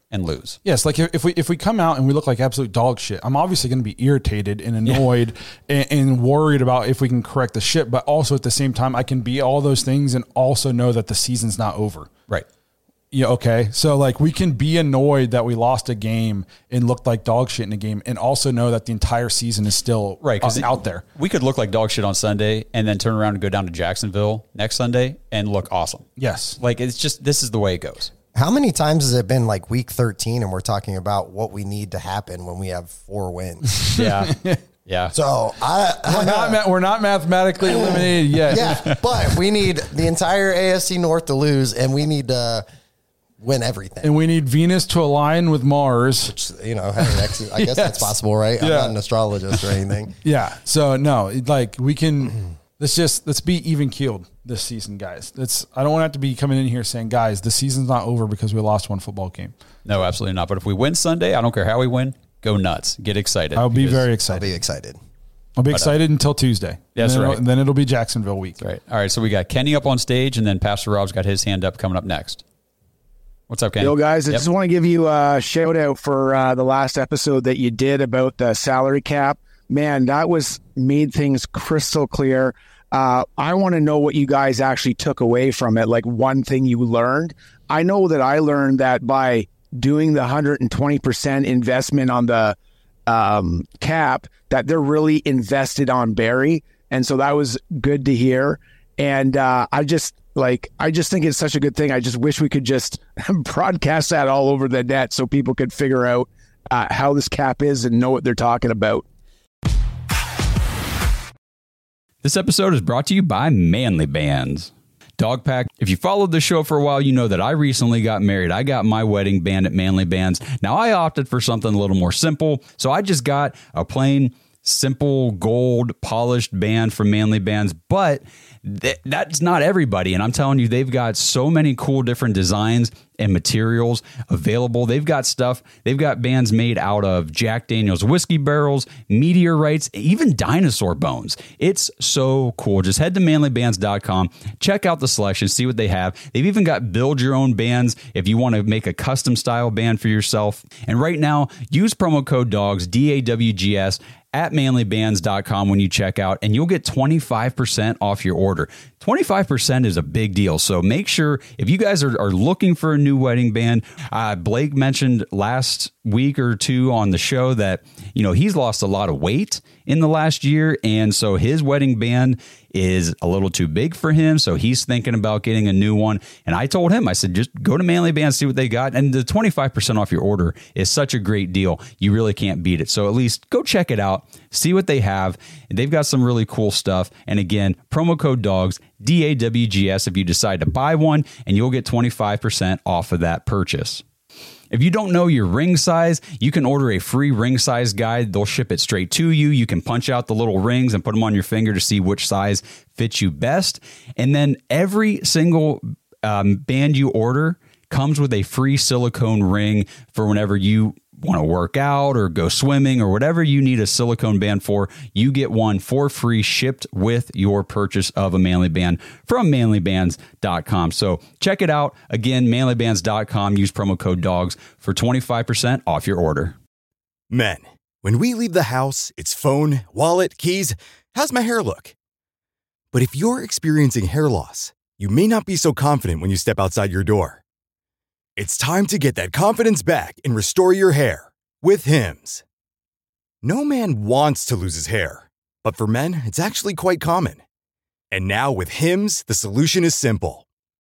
and lose. Yes, like if we come out and we look like absolute dog shit, I'm obviously going to be irritated and annoyed and worried about if we can correct the shit. But also at the same time, I can be all those things and also know that the season's not over. Right. Yeah. Okay. So like we can be annoyed that we lost a game and looked like dog shit in a game, and also know that the entire season is still out there. We could look like dog shit on Sunday and then turn around and go down to Jacksonville next Sunday and look awesome. Yes. Like it's just, this is the way it goes. How many times has it been like week 13 and we're talking about what we need to happen when we have 4 wins? Yeah. Yeah. So we're not mathematically eliminated yet. Yeah, but we need the entire AFC North to lose, and we need to win everything. And we need Venus to align with Mars. Which, I guess that's possible, right? I'm not an astrologist or anything. Yeah. So no, like we can, let's be even keeled this season, guys. I don't want to have to be coming in here saying, guys, the season's not over because we lost one football game. No, absolutely not. But if we win Sunday, I don't care how we win, go nuts. Get excited. I'll be very excited. I'll be excited until Tuesday. That's right. And then it'll be Jacksonville week. Right. All right. So we got Kenny up on stage, and then Pastor Rob's got his hand up coming up next. What's up, Kenny? Yo, guys, I just want to give you a shout out for the last episode that you did about the salary cap. Man, that made things crystal clear. I want to know what you guys actually took away from it, like one thing you learned. I know that I learned that by doing the 120% investment on the cap, that they're really invested on Barry. And so that was good to hear. And I just think it's such a good thing. I just wish we could just broadcast that all over the net so people could figure out how this cap is and know what they're talking about. This episode is brought to you by Manly Bands. Dogpack, if you followed the show for a while, you know that I recently got married. I got my wedding band at Manly Bands. Now, I opted for something a little more simple, so I just got a plain, simple, gold, polished band from Manly Bands, but that's not everybody. And I'm telling you, they've got so many cool different designs and materials available. They've got bands made out of Jack Daniel's whiskey barrels, meteorites, even dinosaur bones. It's so cool. Just head to manlybands.com, check out the selection, see what they have. They've even got build your own bands if you want to make a custom style band for yourself. And right now, use promo code DAWGS, DAWGS, at manlybands.com when you check out, and you'll get 25% off your order. 25% is a big deal. So make sure, if you guys are looking for a new wedding band, Blake mentioned last week or two on the show that, he's lost a lot of weight in the last year. And so his wedding band is a little too big for him. So he's thinking about getting a new one. And I told him, I said, just go to Manly Bands, see what they got. And the 25% off your order is such a great deal. You really can't beat it. So at least go check it out, see what they have. They've got some really cool stuff. And again, promo code DAWGS, DAWGS, if you decide to buy one, and you'll get 25% off of that purchase. If you don't know your ring size, you can order a free ring size guide. They'll ship it straight to you. You can punch out the little rings and put them on your finger to see which size fits you best. And then every single band you order comes with a free silicone ring for whenever you want to work out or go swimming or whatever you need a silicone band for. You get one for free shipped with your purchase of a Manly Band from manlybands.com. So check it out. Again, manlybands.com. Use promo code DAWGS for 25% off your order. Men, when we leave the house, it's phone, wallet, keys. How's my hair look? But if you're experiencing hair loss, you may not be so confident when you step outside your door. It's time to get that confidence back and restore your hair with Hims. No man wants to lose his hair, but for men, it's actually quite common. And now with Hims, the solution is simple.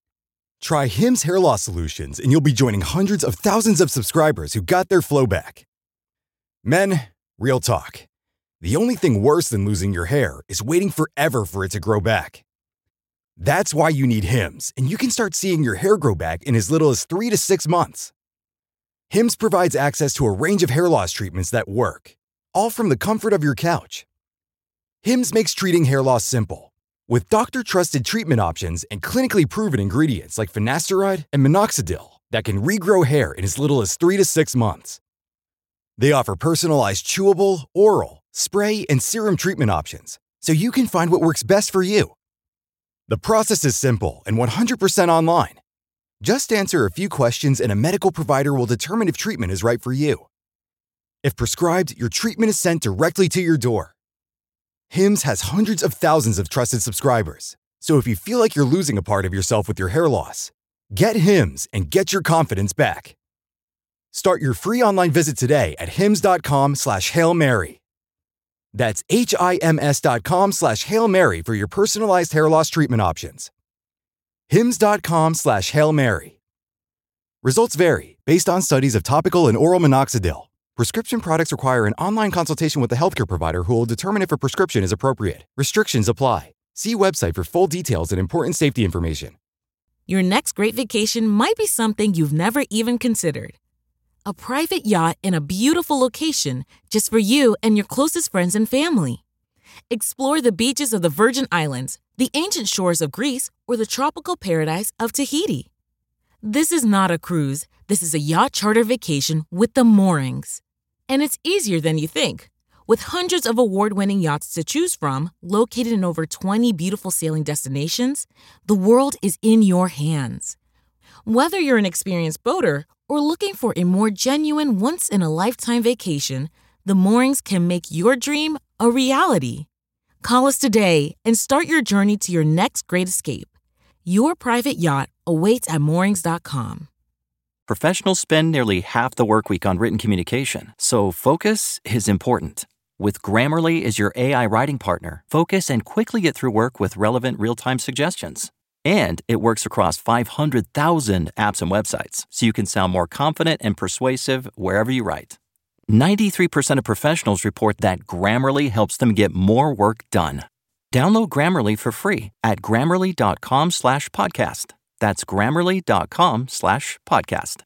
Try Hims Hair Loss Solutions and you'll be joining hundreds of thousands of subscribers who got their flow back. Men, real talk. The only thing worse than losing your hair is waiting forever for it to grow back. That's why you need Hims, and you can start seeing your hair grow back in as little as 3 to 6 months. Hims provides access to a range of hair loss treatments that work, all from the comfort of your couch. Hims makes treating hair loss simple, with doctor-trusted treatment options and clinically proven ingredients like finasteride and minoxidil that can regrow hair in as little as 3 to 6 months. They offer personalized chewable, oral, spray, and serum treatment options, so you can find what works best for you. The process is simple and 100% online. Just answer a few questions and a medical provider will determine if treatment is right for you. If prescribed, your treatment is sent directly to your door. Hims has hundreds of thousands of trusted subscribers. So if you feel like you're losing a part of yourself with your hair loss, get Hims and get your confidence back. Start your free online visit today at hims.com/Hail Mary. That's HIMS.com/Hail Mary for your personalized hair loss treatment options. hims.com/Hail Mary. Results vary based on studies of topical and oral minoxidil. Prescription products require an online consultation with a healthcare provider who will determine if a prescription is appropriate. Restrictions apply. See website for full details and important safety information. Your next great vacation might be something you've never even considered. A private yacht in a beautiful location just for you and your closest friends and family. Explore the beaches of the Virgin Islands, the ancient shores of Greece, or the tropical paradise of Tahiti. This is not a cruise. This is a yacht charter vacation with the moorings. And it's easier than you think. With hundreds of award-winning yachts to choose from, located in over 20 beautiful sailing destinations, the world is in your hands. Whether you're an experienced boater or looking for a more genuine once-in-a-lifetime vacation, the moorings can make your dream a reality. Call us today and start your journey to your next great escape. Your private yacht awaits at moorings.com. Professionals spend nearly half the workweek on written communication, so focus is important. With Grammarly as your AI writing partner, focus and quickly get through work with relevant real-time suggestions. And it works across 500,000 apps and websites, so you can sound more confident and persuasive wherever you write. 93% of professionals report that Grammarly helps them get more work done. Download Grammarly for free at Grammarly.com/podcast. That's Grammarly.com/podcast.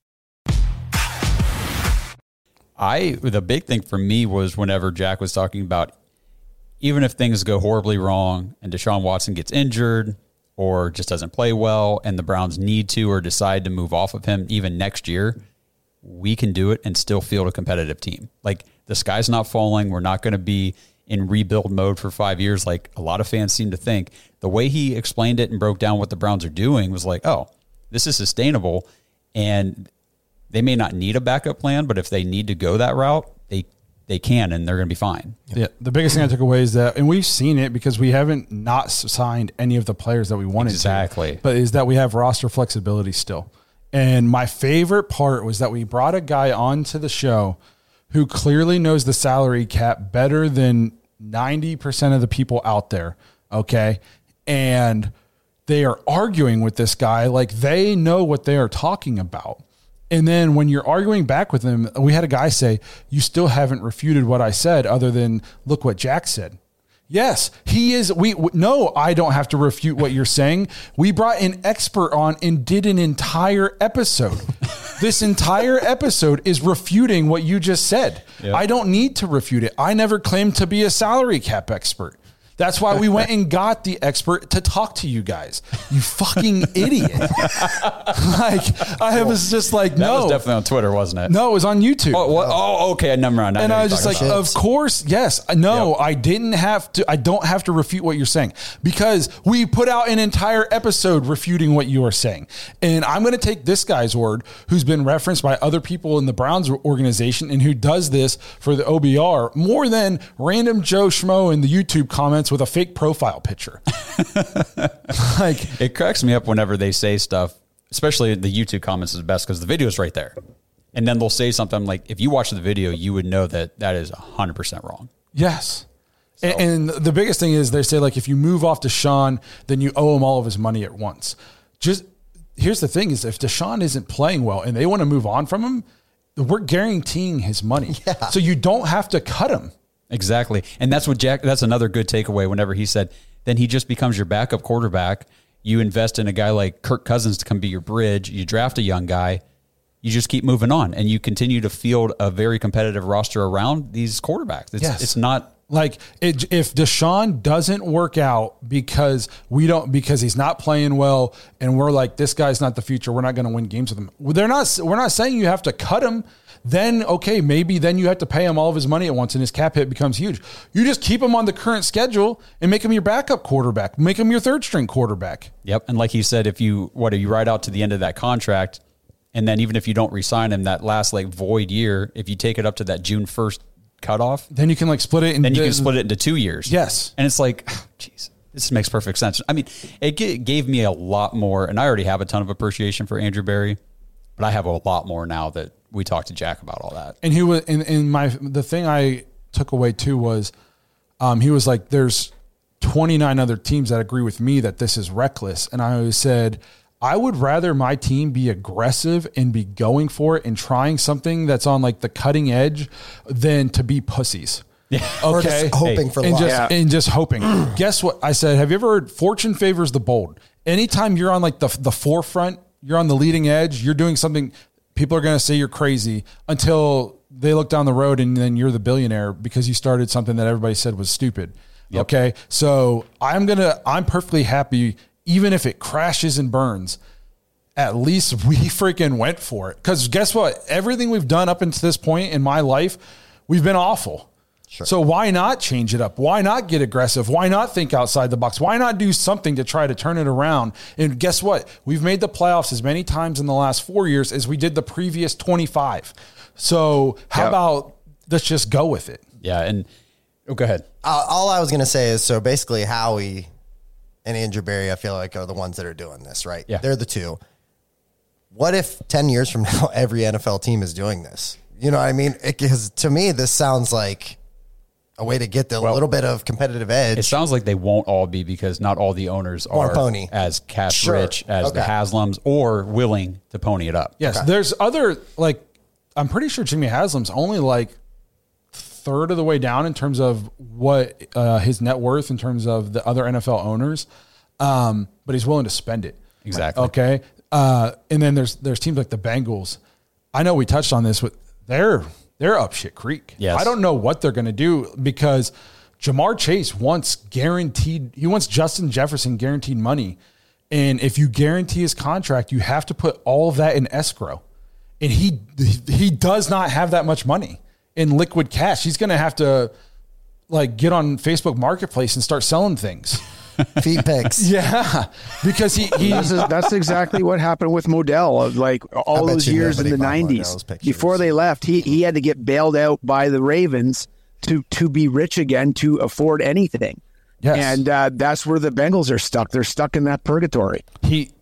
The big thing for me was whenever Jack was talking about, even if things go horribly wrong and Deshaun Watson gets injured or just doesn't play well and the Browns need to or decide to move off of him even next year, we can do it and still field a competitive team. Like, the sky's not falling. We're not going to be in rebuild mode for 5 years like a lot of fans seem to think. The way he explained it and broke down what the Browns are doing was like, oh, this is sustainable, and they may not need a backup plan, but if they need to go that route, they can, and they're going to be fine. Yeah, the biggest thing I took away is that, and we've seen it because we haven't not signed any of the players that we wanted to, but is that we have roster flexibility still. And my favorite part was that we brought a guy onto the show who clearly knows the salary cap better than 90% of the people out there, okay? And they are arguing with this guy like they know what they are talking about. And then when you're arguing back with them, we had a guy say, you still haven't refuted what I said other than look what Jack said. Yes, he is. No, I don't have to refute what you're saying. We brought an expert on and did an entire episode. This entire episode is refuting what you just said. Yep. I don't need to refute it. I never claimed to be a salary cap expert. That's why we went and got the expert to talk to you guys. You fucking idiot. I was just like, no. That was definitely on Twitter, wasn't it? No, it was on YouTube. Oh, okay. Number mind. And I was just like, of course, yes. No, yep. I don't have to refute what you're saying because we put out an entire episode refuting what you are saying. And I'm going to take this guy's word, who's been referenced by other people in the Browns organization and who does this for the OBR more than random Joe Schmo in the YouTube comments with a fake profile picture. Like, it cracks me up whenever they say stuff, especially the YouTube comments is the best because the video is right there. And then they'll say something like, if you watch the video, you would know that that is 100% wrong. Yes. So. And the biggest thing is they say, like, if you move off Deshaun, then you owe him all of his money at once. Just here's the thing is if Deshaun isn't playing well and they want to move on from him, we're guaranteeing his money. Yeah. So you don't have to cut him. Exactly. And that's that's another good takeaway whenever he said, then he just becomes your backup quarterback. You invest in a guy like Kirk Cousins to come be your bridge. You draft a young guy. You just keep moving on and you continue to field a very competitive roster around these quarterbacks. It's not like if Deshaun doesn't work out because he's not playing well and we're like, this guy's not the future. We're not going to win games with him. We're not saying you have to cut him. then okay, maybe then you have to pay him all of his money at once and his cap hit becomes huge. You just keep him on the current schedule and make him your backup quarterback, make him your third string quarterback. Yep. And like you said, if you ride out to the end of that contract, and then even if you don't re-sign him that last like void year, if you take it up to that June 1st cutoff, then you can like split it. Then you can split it into 2 years. Yes. And it's like, geez, this makes perfect sense. I mean, it gave me a lot more, and I already have a ton of appreciation for Andrew Berry, but I have a lot more now that we talked to Jack about all that. And he was, the thing I took away too was, he was like, there's 29 other teams that agree with me that this is reckless. And I always said, I would rather my team be aggressive and be going for it and trying something that's on like the cutting edge than to be pussies. Yeah. Or just hoping for luck. And just hoping. Guess what? I said, have you ever heard fortune favors the bold? Anytime you're on like the forefront, you're on the leading edge, you're doing something, people are going to say you're crazy until they look down the road and then you're the billionaire because you started something that everybody said was stupid. Yep. Okay. So I'm perfectly happy even if it crashes and burns, at least we freaking went for it. Because guess what? Everything we've done up until this point in my life, we've been awful. Sure. So why not change it up? Why not get aggressive? Why not think outside the box? Why not do something to try to turn it around? And guess what? We've made the playoffs as many times in the last 4 years as we did the previous 25. So how about let's just go with it? Yeah. And go ahead. All I was going to say is, so basically Howie and Andrew Berry, I feel like, are the ones that are doing this, right? Yeah. They're the two. What if 10 years from now, every NFL team is doing this? You know what I mean? Because to me, this sounds like a way to get the little bit of competitive edge. It sounds like they won't all be, because not all the owners are as cash rich as the Haslams or willing to pony it up. Yes. There's other, like, I'm pretty sure Jimmy Haslam's only like third of the way down in terms of what his net worth in terms of the other NFL owners. But he's willing to spend it. Exactly. Okay. And then there's teams like the Bengals. I know we touched on this, but they're up shit creek. Yes. I don't know what they're going to do, because Jamar Chase wants Justin Jefferson guaranteed money. And if you guarantee his contract, you have to put all of that in escrow. And he does not have that much money in liquid cash. He's going to have to like get on Facebook Marketplace and start selling things. Feed pics. Yeah. Because that's exactly what happened with Modell. Of like all those years in the 90s before they left, he had to get bailed out by the Ravens to be rich again, to afford anything. Yes. And that's where the Bengals are stuck. They're stuck in that purgatory. He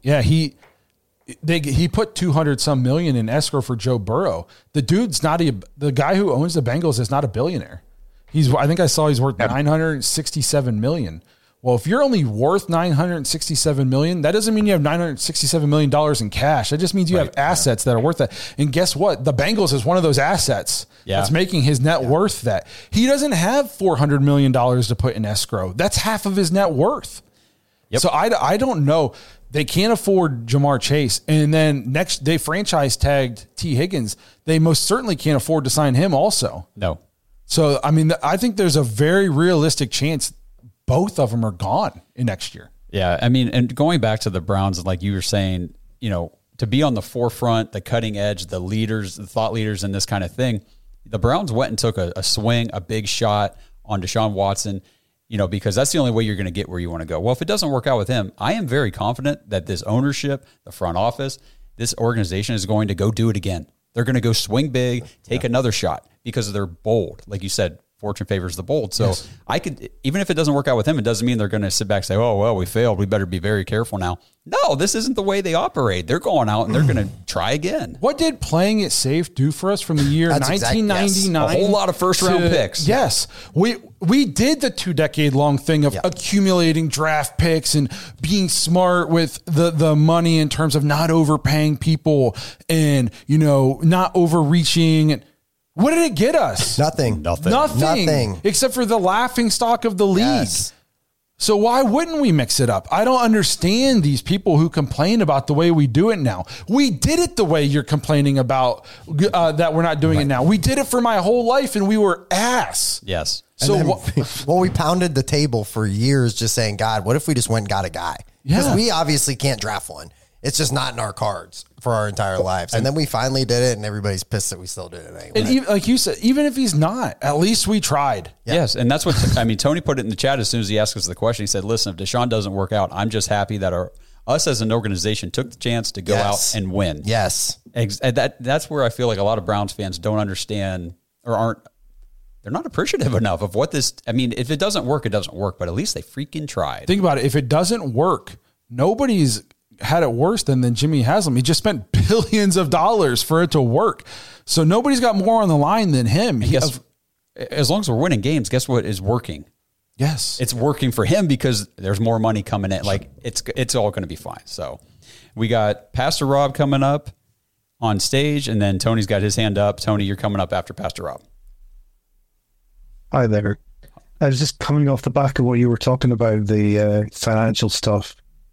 put 200 some million in escrow for Joe Burrow. The dude's the guy who owns the Bengals is not a billionaire. I think I saw he's worth $967 million. Well, if you're only worth $967 million, that doesn't mean you have $967 million in cash. That just means you have assets that are worth that. And guess what? The Bengals is one of those assets that's making his net worth that. He doesn't have $400 million to put in escrow. That's half of his net worth. Yep. So I don't know. They can't afford Jamar Chase. And then next, they franchise tagged T. Higgins. They most certainly can't afford to sign him also. No. So, I mean, I think there's a very realistic chance both of them are gone in next year. Yeah. I mean, and going back to the Browns, like you were saying, to be on the forefront, the cutting edge, the leaders, the thought leaders in this kind of thing, the Browns went and took a swing, a big shot on Deshaun Watson, because that's the only way you're going to get where you want to go. Well, if it doesn't work out with him, I am very confident that this ownership, the front office, this organization is going to go do it again. They're going to go swing big, take another shot, because they're bold. Like you said, fortune favors the bold. So I could, even if it doesn't work out with him, it doesn't mean they're going to sit back and say, oh, well, we failed. We better be very careful now. No, this isn't the way they operate. They're going out and they're going to try again. What did playing it safe do for us from the year 1999? A whole lot of first round picks. Yes. We did the 2-decade-long thing of accumulating draft picks and being smart with the money in terms of not overpaying people and, not overreaching. What did it get us? Nothing. Except for the laughing stock of the league. Yes. So why wouldn't we mix it up? I don't understand these people who complain about the way we do it now. We did it the way you're complaining about that we're not doing it now. We did it for my whole life and we were ass. Yes. So we pounded the table for years just saying, God, what if we just went and got a guy? Because we obviously can't draft one. It's just not in our cards for our entire lives. And then we finally did it, and everybody's pissed that we still did it anyway. And even, like you said, even if he's not, at least we tried. Yeah. Yes, and that's what Tony put it in the chat as soon as he asked us the question. He said, "Listen, if Deshaun doesn't work out, I'm just happy that us as an organization took the chance to go out and win." Yes, and that's where I feel like a lot of Browns fans don't understand or they're not appreciative enough of what this. I mean, if it doesn't work, it doesn't work. But at least they freaking tried. Think about it. If it doesn't work, nobody's had it worse than Jimmy Haslam. He just spent billions of dollars for it to work. So nobody's got more on the line than him. As long as we're winning games, guess what is working? Yes. It's working for him because there's more money coming in. Like it's all going to be fine. So we got Pastor Rob coming up on stage, and then Tony's got his hand up. Tony, you're coming up after Pastor Rob. Hi there. I was just coming off the back of what you were talking about, the financial stuff.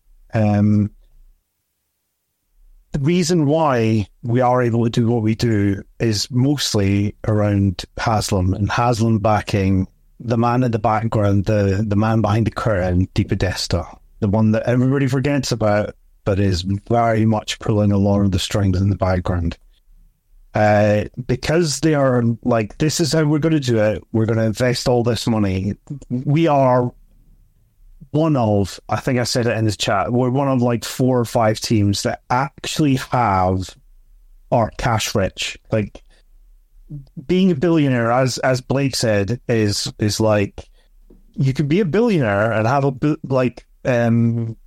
The reason why we are able to do what we do is mostly around Haslam and Haslam backing the man in the background, the man behind the curtain, DePodesta, the one that everybody forgets about, but is very much pulling a lot of the strings in the background. Because they are like, this is how we're going to do it. We're going to invest all this money. We are one of, I think I said it in the chat, we're one of like 4 or 5 teams that actually are cash rich. Like being a billionaire, as Blake said, is like, you could be a billionaire and have Bezos.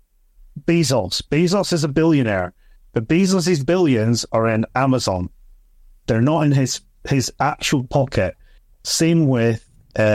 Bezos is a billionaire, but Bezos' billions are in Amazon. They're not in his actual pocket. Same with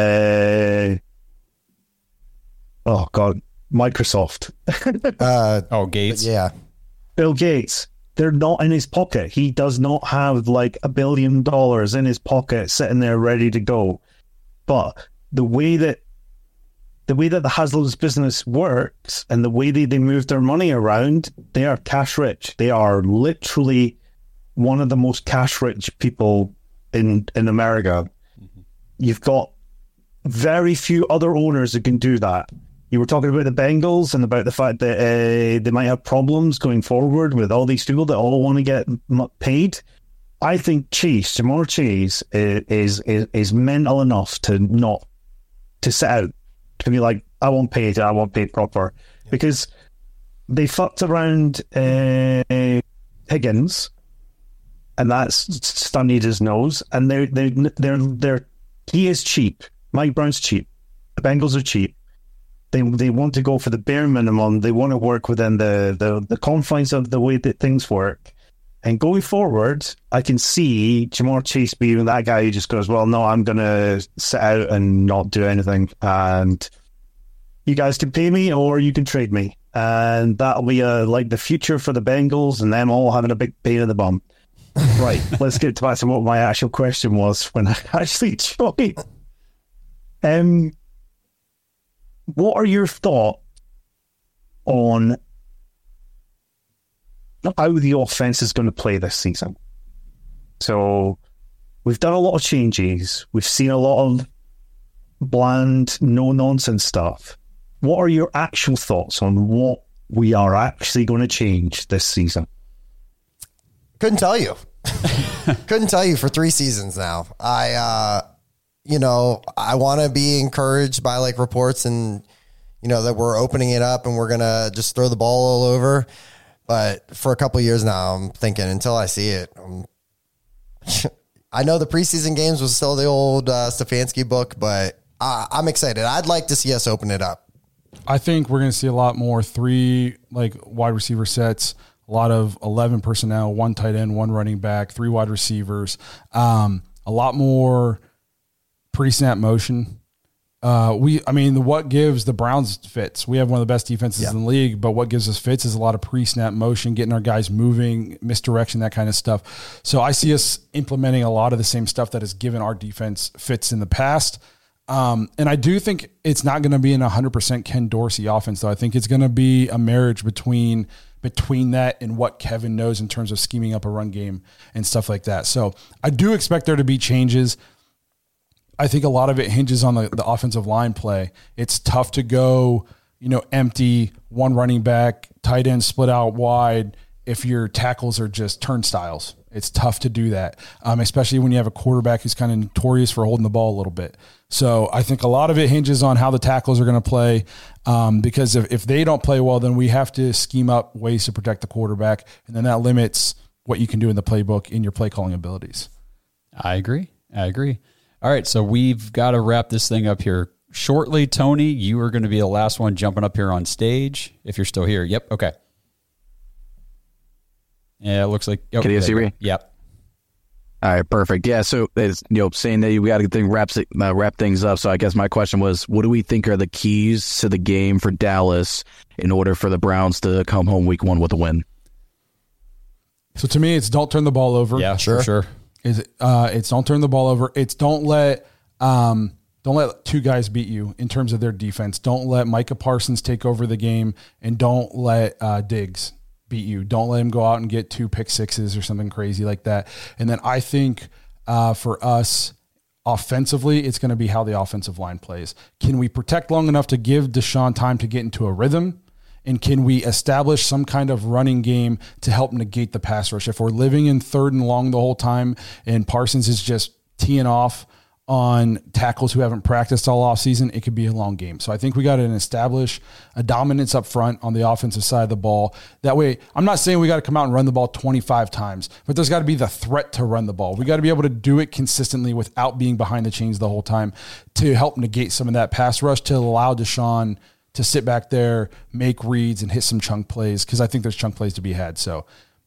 Microsoft. Gates. Yeah. Bill Gates. They're not in his pocket. He does not have like $1 billion in his pocket sitting there ready to go. But the way that the Haslam's business works and the way they move their money around, they are cash rich. They are literally one of the most cash rich people in America. Mm-hmm. You've got very few other owners that can do that. You were talking about the Bengals and about the fact that they might have problems going forward with all these people that all want to get paid. I think Jamar Chase is mental enough to sit out, to be like, I won't pay it, I won't pay it proper. Yeah. Because they fucked around Higgins, and that's stunned his nose, and he is cheap. Mike Brown's cheap. The Bengals are cheap. They want to go for the bare minimum. They want to work within the confines of the way that things work. And going forward, I can see Jamar Chase being that guy who just goes, well, no, I'm going to sit out and not do anything. And you guys can pay me or you can trade me. And that'll be like the future for the Bengals and them all having a big pain in the bum. Right, let's get back to what my actual question was when I actually joined. What are your thoughts on how the offense is going to play this season? So we've done a lot of changes. We've seen a lot of bland, no-nonsense stuff. What are your actual thoughts on what we are actually going to change this season? Couldn't tell you. Couldn't tell you for 3 seasons now. I want to be encouraged by like reports and, that we're opening it up and we're going to just throw the ball all over. But for a couple of years now, I'm thinking until I see it, I know the preseason games was still the old Stefanski book, but I'm excited. I'd like to see us open it up. I think we're going to see a lot more 3 like wide receiver sets, a lot of 11 personnel, 1 tight end, 1 running back, 3 wide receivers, a lot more pre-snap motion. What gives the Browns fits? We have one of the best defenses in the league, but what gives us fits is a lot of pre-snap motion, getting our guys moving, misdirection, that kind of stuff. So I see us implementing a lot of the same stuff that has given our defense fits in the past. And I do think it's not going to be an 100% Ken Dorsey offense, though. I think it's going to be a marriage between that and what Kevin knows in terms of scheming up a run game and stuff like that. So I do expect there to be changes. I think a lot of it hinges on the offensive line play. It's tough to go empty, one running back, tight end split out wide, if your tackles are just turnstiles. It's tough to do that, especially when you have a quarterback who's kind of notorious for holding the ball a little bit. So I think a lot of it hinges on how the tackles are going to play, because if they don't play well, then we have to scheme up ways to protect the quarterback, and then that limits what you can do in the playbook in your play calling abilities. I agree. All right, so we've got to wrap this thing up here shortly. Tony, you are going to be the last one jumping up here on stage, if you're still here. Yep, okay. Yeah, it looks like... Can you see me? Yep. All right, perfect. Yeah, so it's, saying that we got to wrap things up. So I guess my question was, what do we think are the keys to the game for Dallas in order for the Browns to come home week 1 with a win? So to me, it's don't turn the ball over. Yeah, sure. It's don't turn the ball over. It's don't let two guys beat you in terms of their defense. Don't let Micah Parsons take over the game, and don't let Diggs beat you. Don't let him go out and get 2 pick sixes or something crazy like that. And then I think for us offensively, it's going to be how the offensive line plays. Can we protect long enough to give Deshaun time to get into a rhythm? And can we establish some kind of running game to help negate the pass rush? If we're living in 3rd and long the whole time and Parsons is just teeing off on tackles who haven't practiced all offseason, it could be a long game. So I think we got to establish a dominance up front on the offensive side of the ball. That way, I'm not saying we got to come out and run the ball 25 times, but there's got to be the threat to run the ball. We got to be able to do it consistently without being behind the chains the whole time to help negate some of that pass rush, to allow Deshaun to sit back there, make reads, and hit some chunk plays, because I think there's chunk plays to be had. So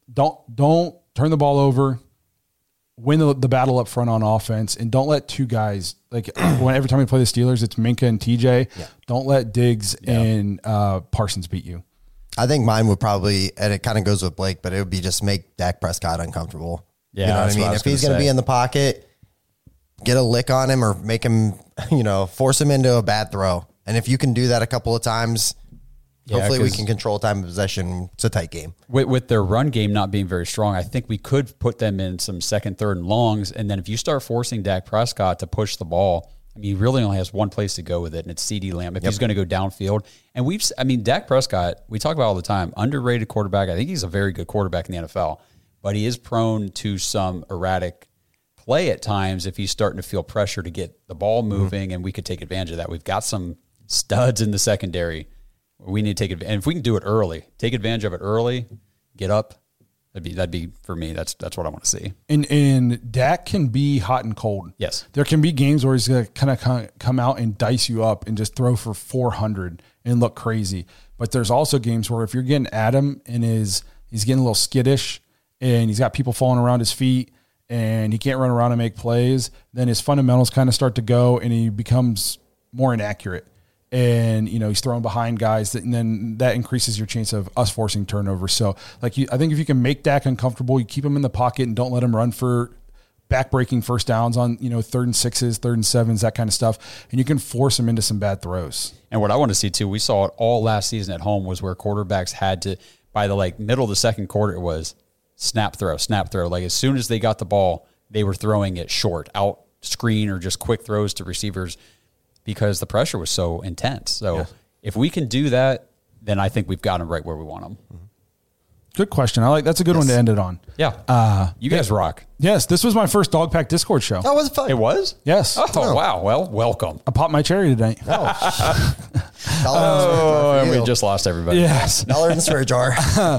don't turn the ball over. Win the battle up front on offense, and don't let 2 guys, like every time we play the Steelers, it's Minka and TJ. Yeah. Don't let Diggs and Parsons beat you. I think mine would probably, and it kind of goes with Blake, but it would be just make Dak Prescott uncomfortable. Yeah, you know what I mean? If he's going to be in the pocket, get a lick on him or make him, force him into a bad throw. And if you can do that a couple of times, hopefully we can control time of possession. It's a tight game. With their run game not being very strong, I think we could put them in some 2nd, 3rd, and longs. And then if you start forcing Dak Prescott to push the ball, he really only has one place to go with it, and it's CeeDee Lamb if he's going to go downfield. And Dak Prescott, we talk about all the time, underrated quarterback. I think he's a very good quarterback in the NFL, but he is prone to some erratic play at times if he's starting to feel pressure to get the ball moving, and we could take advantage of that. We've got some studs in the secondary. We need to take advantage. And if we can do it early, take advantage of it early, get up. That'd be for me. That's what I want to see. And Dak can be hot and cold. Yes, there can be games where he's going to kind of come out and dice you up and just throw for 400 and look crazy. But there's also games where if you're getting at him and he's getting a little skittish and he's got people falling around his feet and he can't run around and make plays, then his fundamentals kind of start to go and he becomes more inaccurate. And, he's throwing behind guys, and then that increases your chance of us forcing turnovers. So, I think if you can make Dak uncomfortable, you keep him in the pocket and don't let him run for back-breaking first downs on, 3rd and 6s, 3rd and 7s, that kind of stuff, and you can force him into some bad throws. And what I want to see, too, we saw it all last season at home, was where quarterbacks had to, by the middle of the 2nd quarter, it was snap throw. As soon as they got the ball, they were throwing it short, out screen, or just quick throws to receivers, because the pressure was so intense. So if we can do that, then I think we've got them right where we want them. Good question. That's a good one to end it on. Yeah. You guys rock. Yes. This was my first Dog Pack Discord show. Oh, was it fun? It was? Yes. Oh, wow. Well, welcome. I popped my cherry today. And we just lost everybody. Yes. $1 in the swear jar.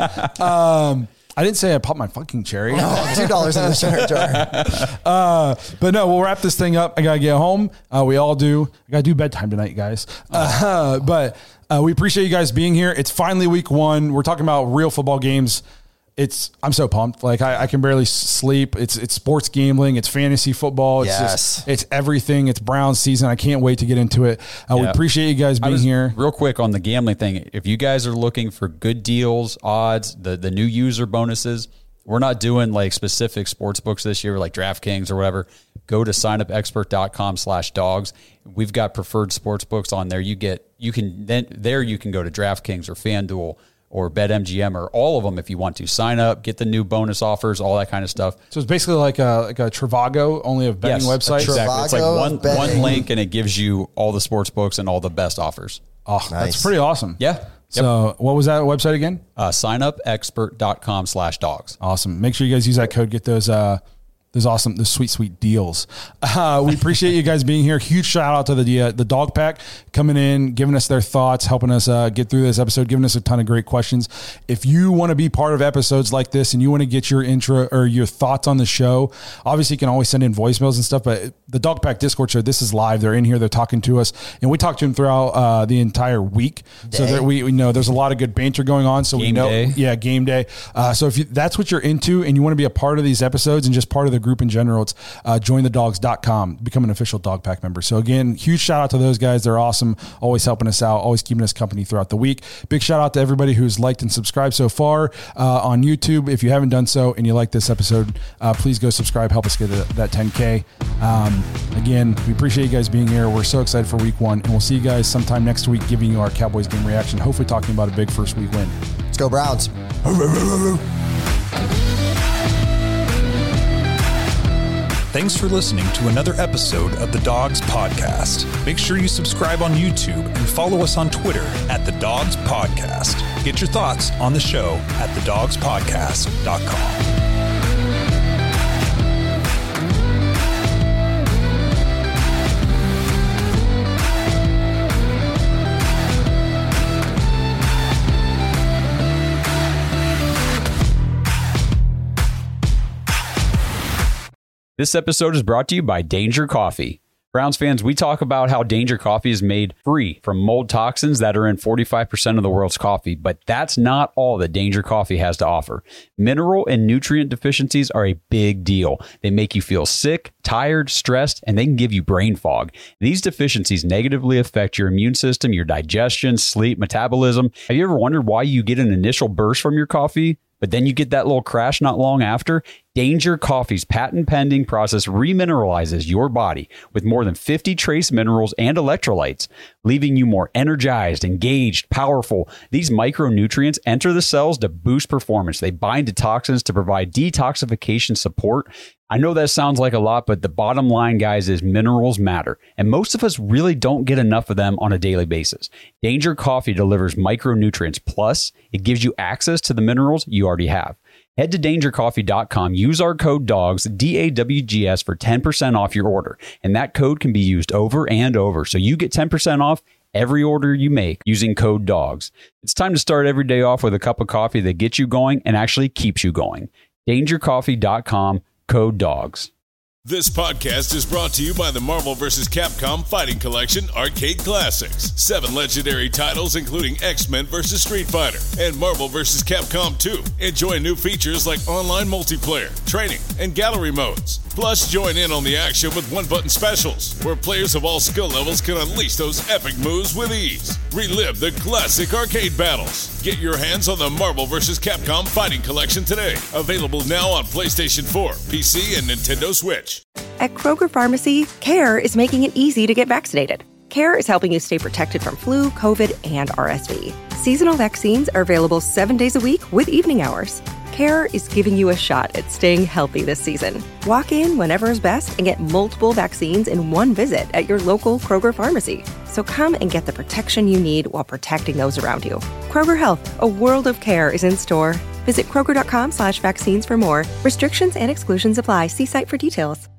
I didn't say I popped my fucking cherry. No, $2 in the swear jar. But no, we'll wrap this thing up. I got to get home. We all do. I got to do bedtime tonight, guys. But we appreciate you guys being here. It's finally week 1. We're talking about real football games. I'm so pumped. I can barely sleep. It's sports gambling. It's fantasy football. It's everything. It's Browns season. I can't wait to get into it. We appreciate you guys being here. Real quick on the gambling thing. If you guys are looking for good deals, odds, the new user bonuses, we're not doing specific sports books this year, like DraftKings or whatever. Go to signupexpert.com/dogs. We've got preferred sports books on there. You can go to DraftKings or FanDuel or BetMGM or all of them if you want to. Sign up, get the new bonus offers, all that kind of stuff. So it's basically like a Trivago, only of betting websites? Exactly. It's like one link, and it gives you all the sports books and all the best offers. Oh, Nice. That's pretty awesome. Yeah. So what was that website again? Signupexpert.com/dogs. Awesome. Make sure you guys use that code. Get those sweet deals. We appreciate you guys being here. Huge shout out to the Dog Pack coming in, giving us their thoughts, helping us get through this episode, giving us a ton of great questions. If you want to be part of episodes like this and you want to get your intro or your thoughts on the show, obviously you can always send in voicemails and stuff, but the Dog Pack Discord show, this is live. They're in here. They're talking to us, and we talk to them throughout the entire week. So that we know there's a lot of good banter going on. So Game day. Yeah, game day. So if that's what you're into and you want to be a part of these episodes and just part of the group in general, it's jointhedogs.com, become an official Dog Pack member. So again, huge shout out to those guys. They're awesome, always helping us out, always keeping us company throughout the week. Big shout out to everybody who's liked and subscribed so far on YouTube. If you haven't done so and you like this episode, please go subscribe, help us get that 10K. Again, we appreciate you guys being here. We're so excited for week 1, and we'll see you guys sometime next week giving you our Cowboys game reaction, hopefully talking about a big first week win. Let's go Browns. Thanks for listening to another episode of the Dogs Podcast. Make sure you subscribe on YouTube and follow us on Twitter at the Dogs Podcast. Get your thoughts on the show at thedogspodcast.com. This episode is brought to you by Danger Coffee. Browns fans, we talk about how Danger Coffee is made free from mold toxins that are in 45% of the world's coffee, but that's not all that Danger Coffee has to offer. Mineral and nutrient deficiencies are a big deal. They make you feel sick, tired, stressed, and they can give you brain fog. These deficiencies negatively affect your immune system, your digestion, sleep, metabolism. Have you ever wondered why you get an initial burst from your coffee, but then you get that little crash not long after? Danger Coffee's patent-pending process remineralizes your body with more than 50 trace minerals and electrolytes, leaving you more energized, engaged, powerful. These micronutrients enter the cells to boost performance. They bind to toxins to provide detoxification support. I know that sounds like a lot, but the bottom line, guys, is minerals matter, and most of us really don't get enough of them on a daily basis. Danger Coffee delivers micronutrients, plus it gives you access to the minerals you already have. Head to dangercoffee.com, use our code DOGS, DAWGS, for 10% off your order. And that code can be used over and over. So you get 10% off every order you make using code DOGS. It's time to start every day off with a cup of coffee that gets you going and actually keeps you going. Dangercoffee.com, code DOGS. This podcast is brought to you by the Marvel vs. Capcom Fighting Collection Arcade Classics. 7 legendary titles including X-Men vs. Street Fighter and Marvel vs. Capcom 2. Enjoy new features like online multiplayer, training, and gallery modes. Plus, join in on the action with one-button specials, where players of all skill levels can unleash those epic moves with ease. Relive the classic arcade battles. Get your hands on the Marvel vs. Capcom Fighting Collection today. Available now on PlayStation 4, PC, and Nintendo Switch. At Kroger Pharmacy, CARE is making it easy to get vaccinated. CARE is helping you stay protected from flu, COVID, and RSV. Seasonal vaccines are available 7 days a week with evening hours. CARE is giving you a shot at staying healthy this season. Walk in whenever is best and get multiple vaccines in one visit at your local Kroger pharmacy. So come and get the protection you need while protecting those around you. Kroger Health, a world of care, is in store. Visit Kroger.com/vaccines for more. Restrictions and exclusions apply. See site for details.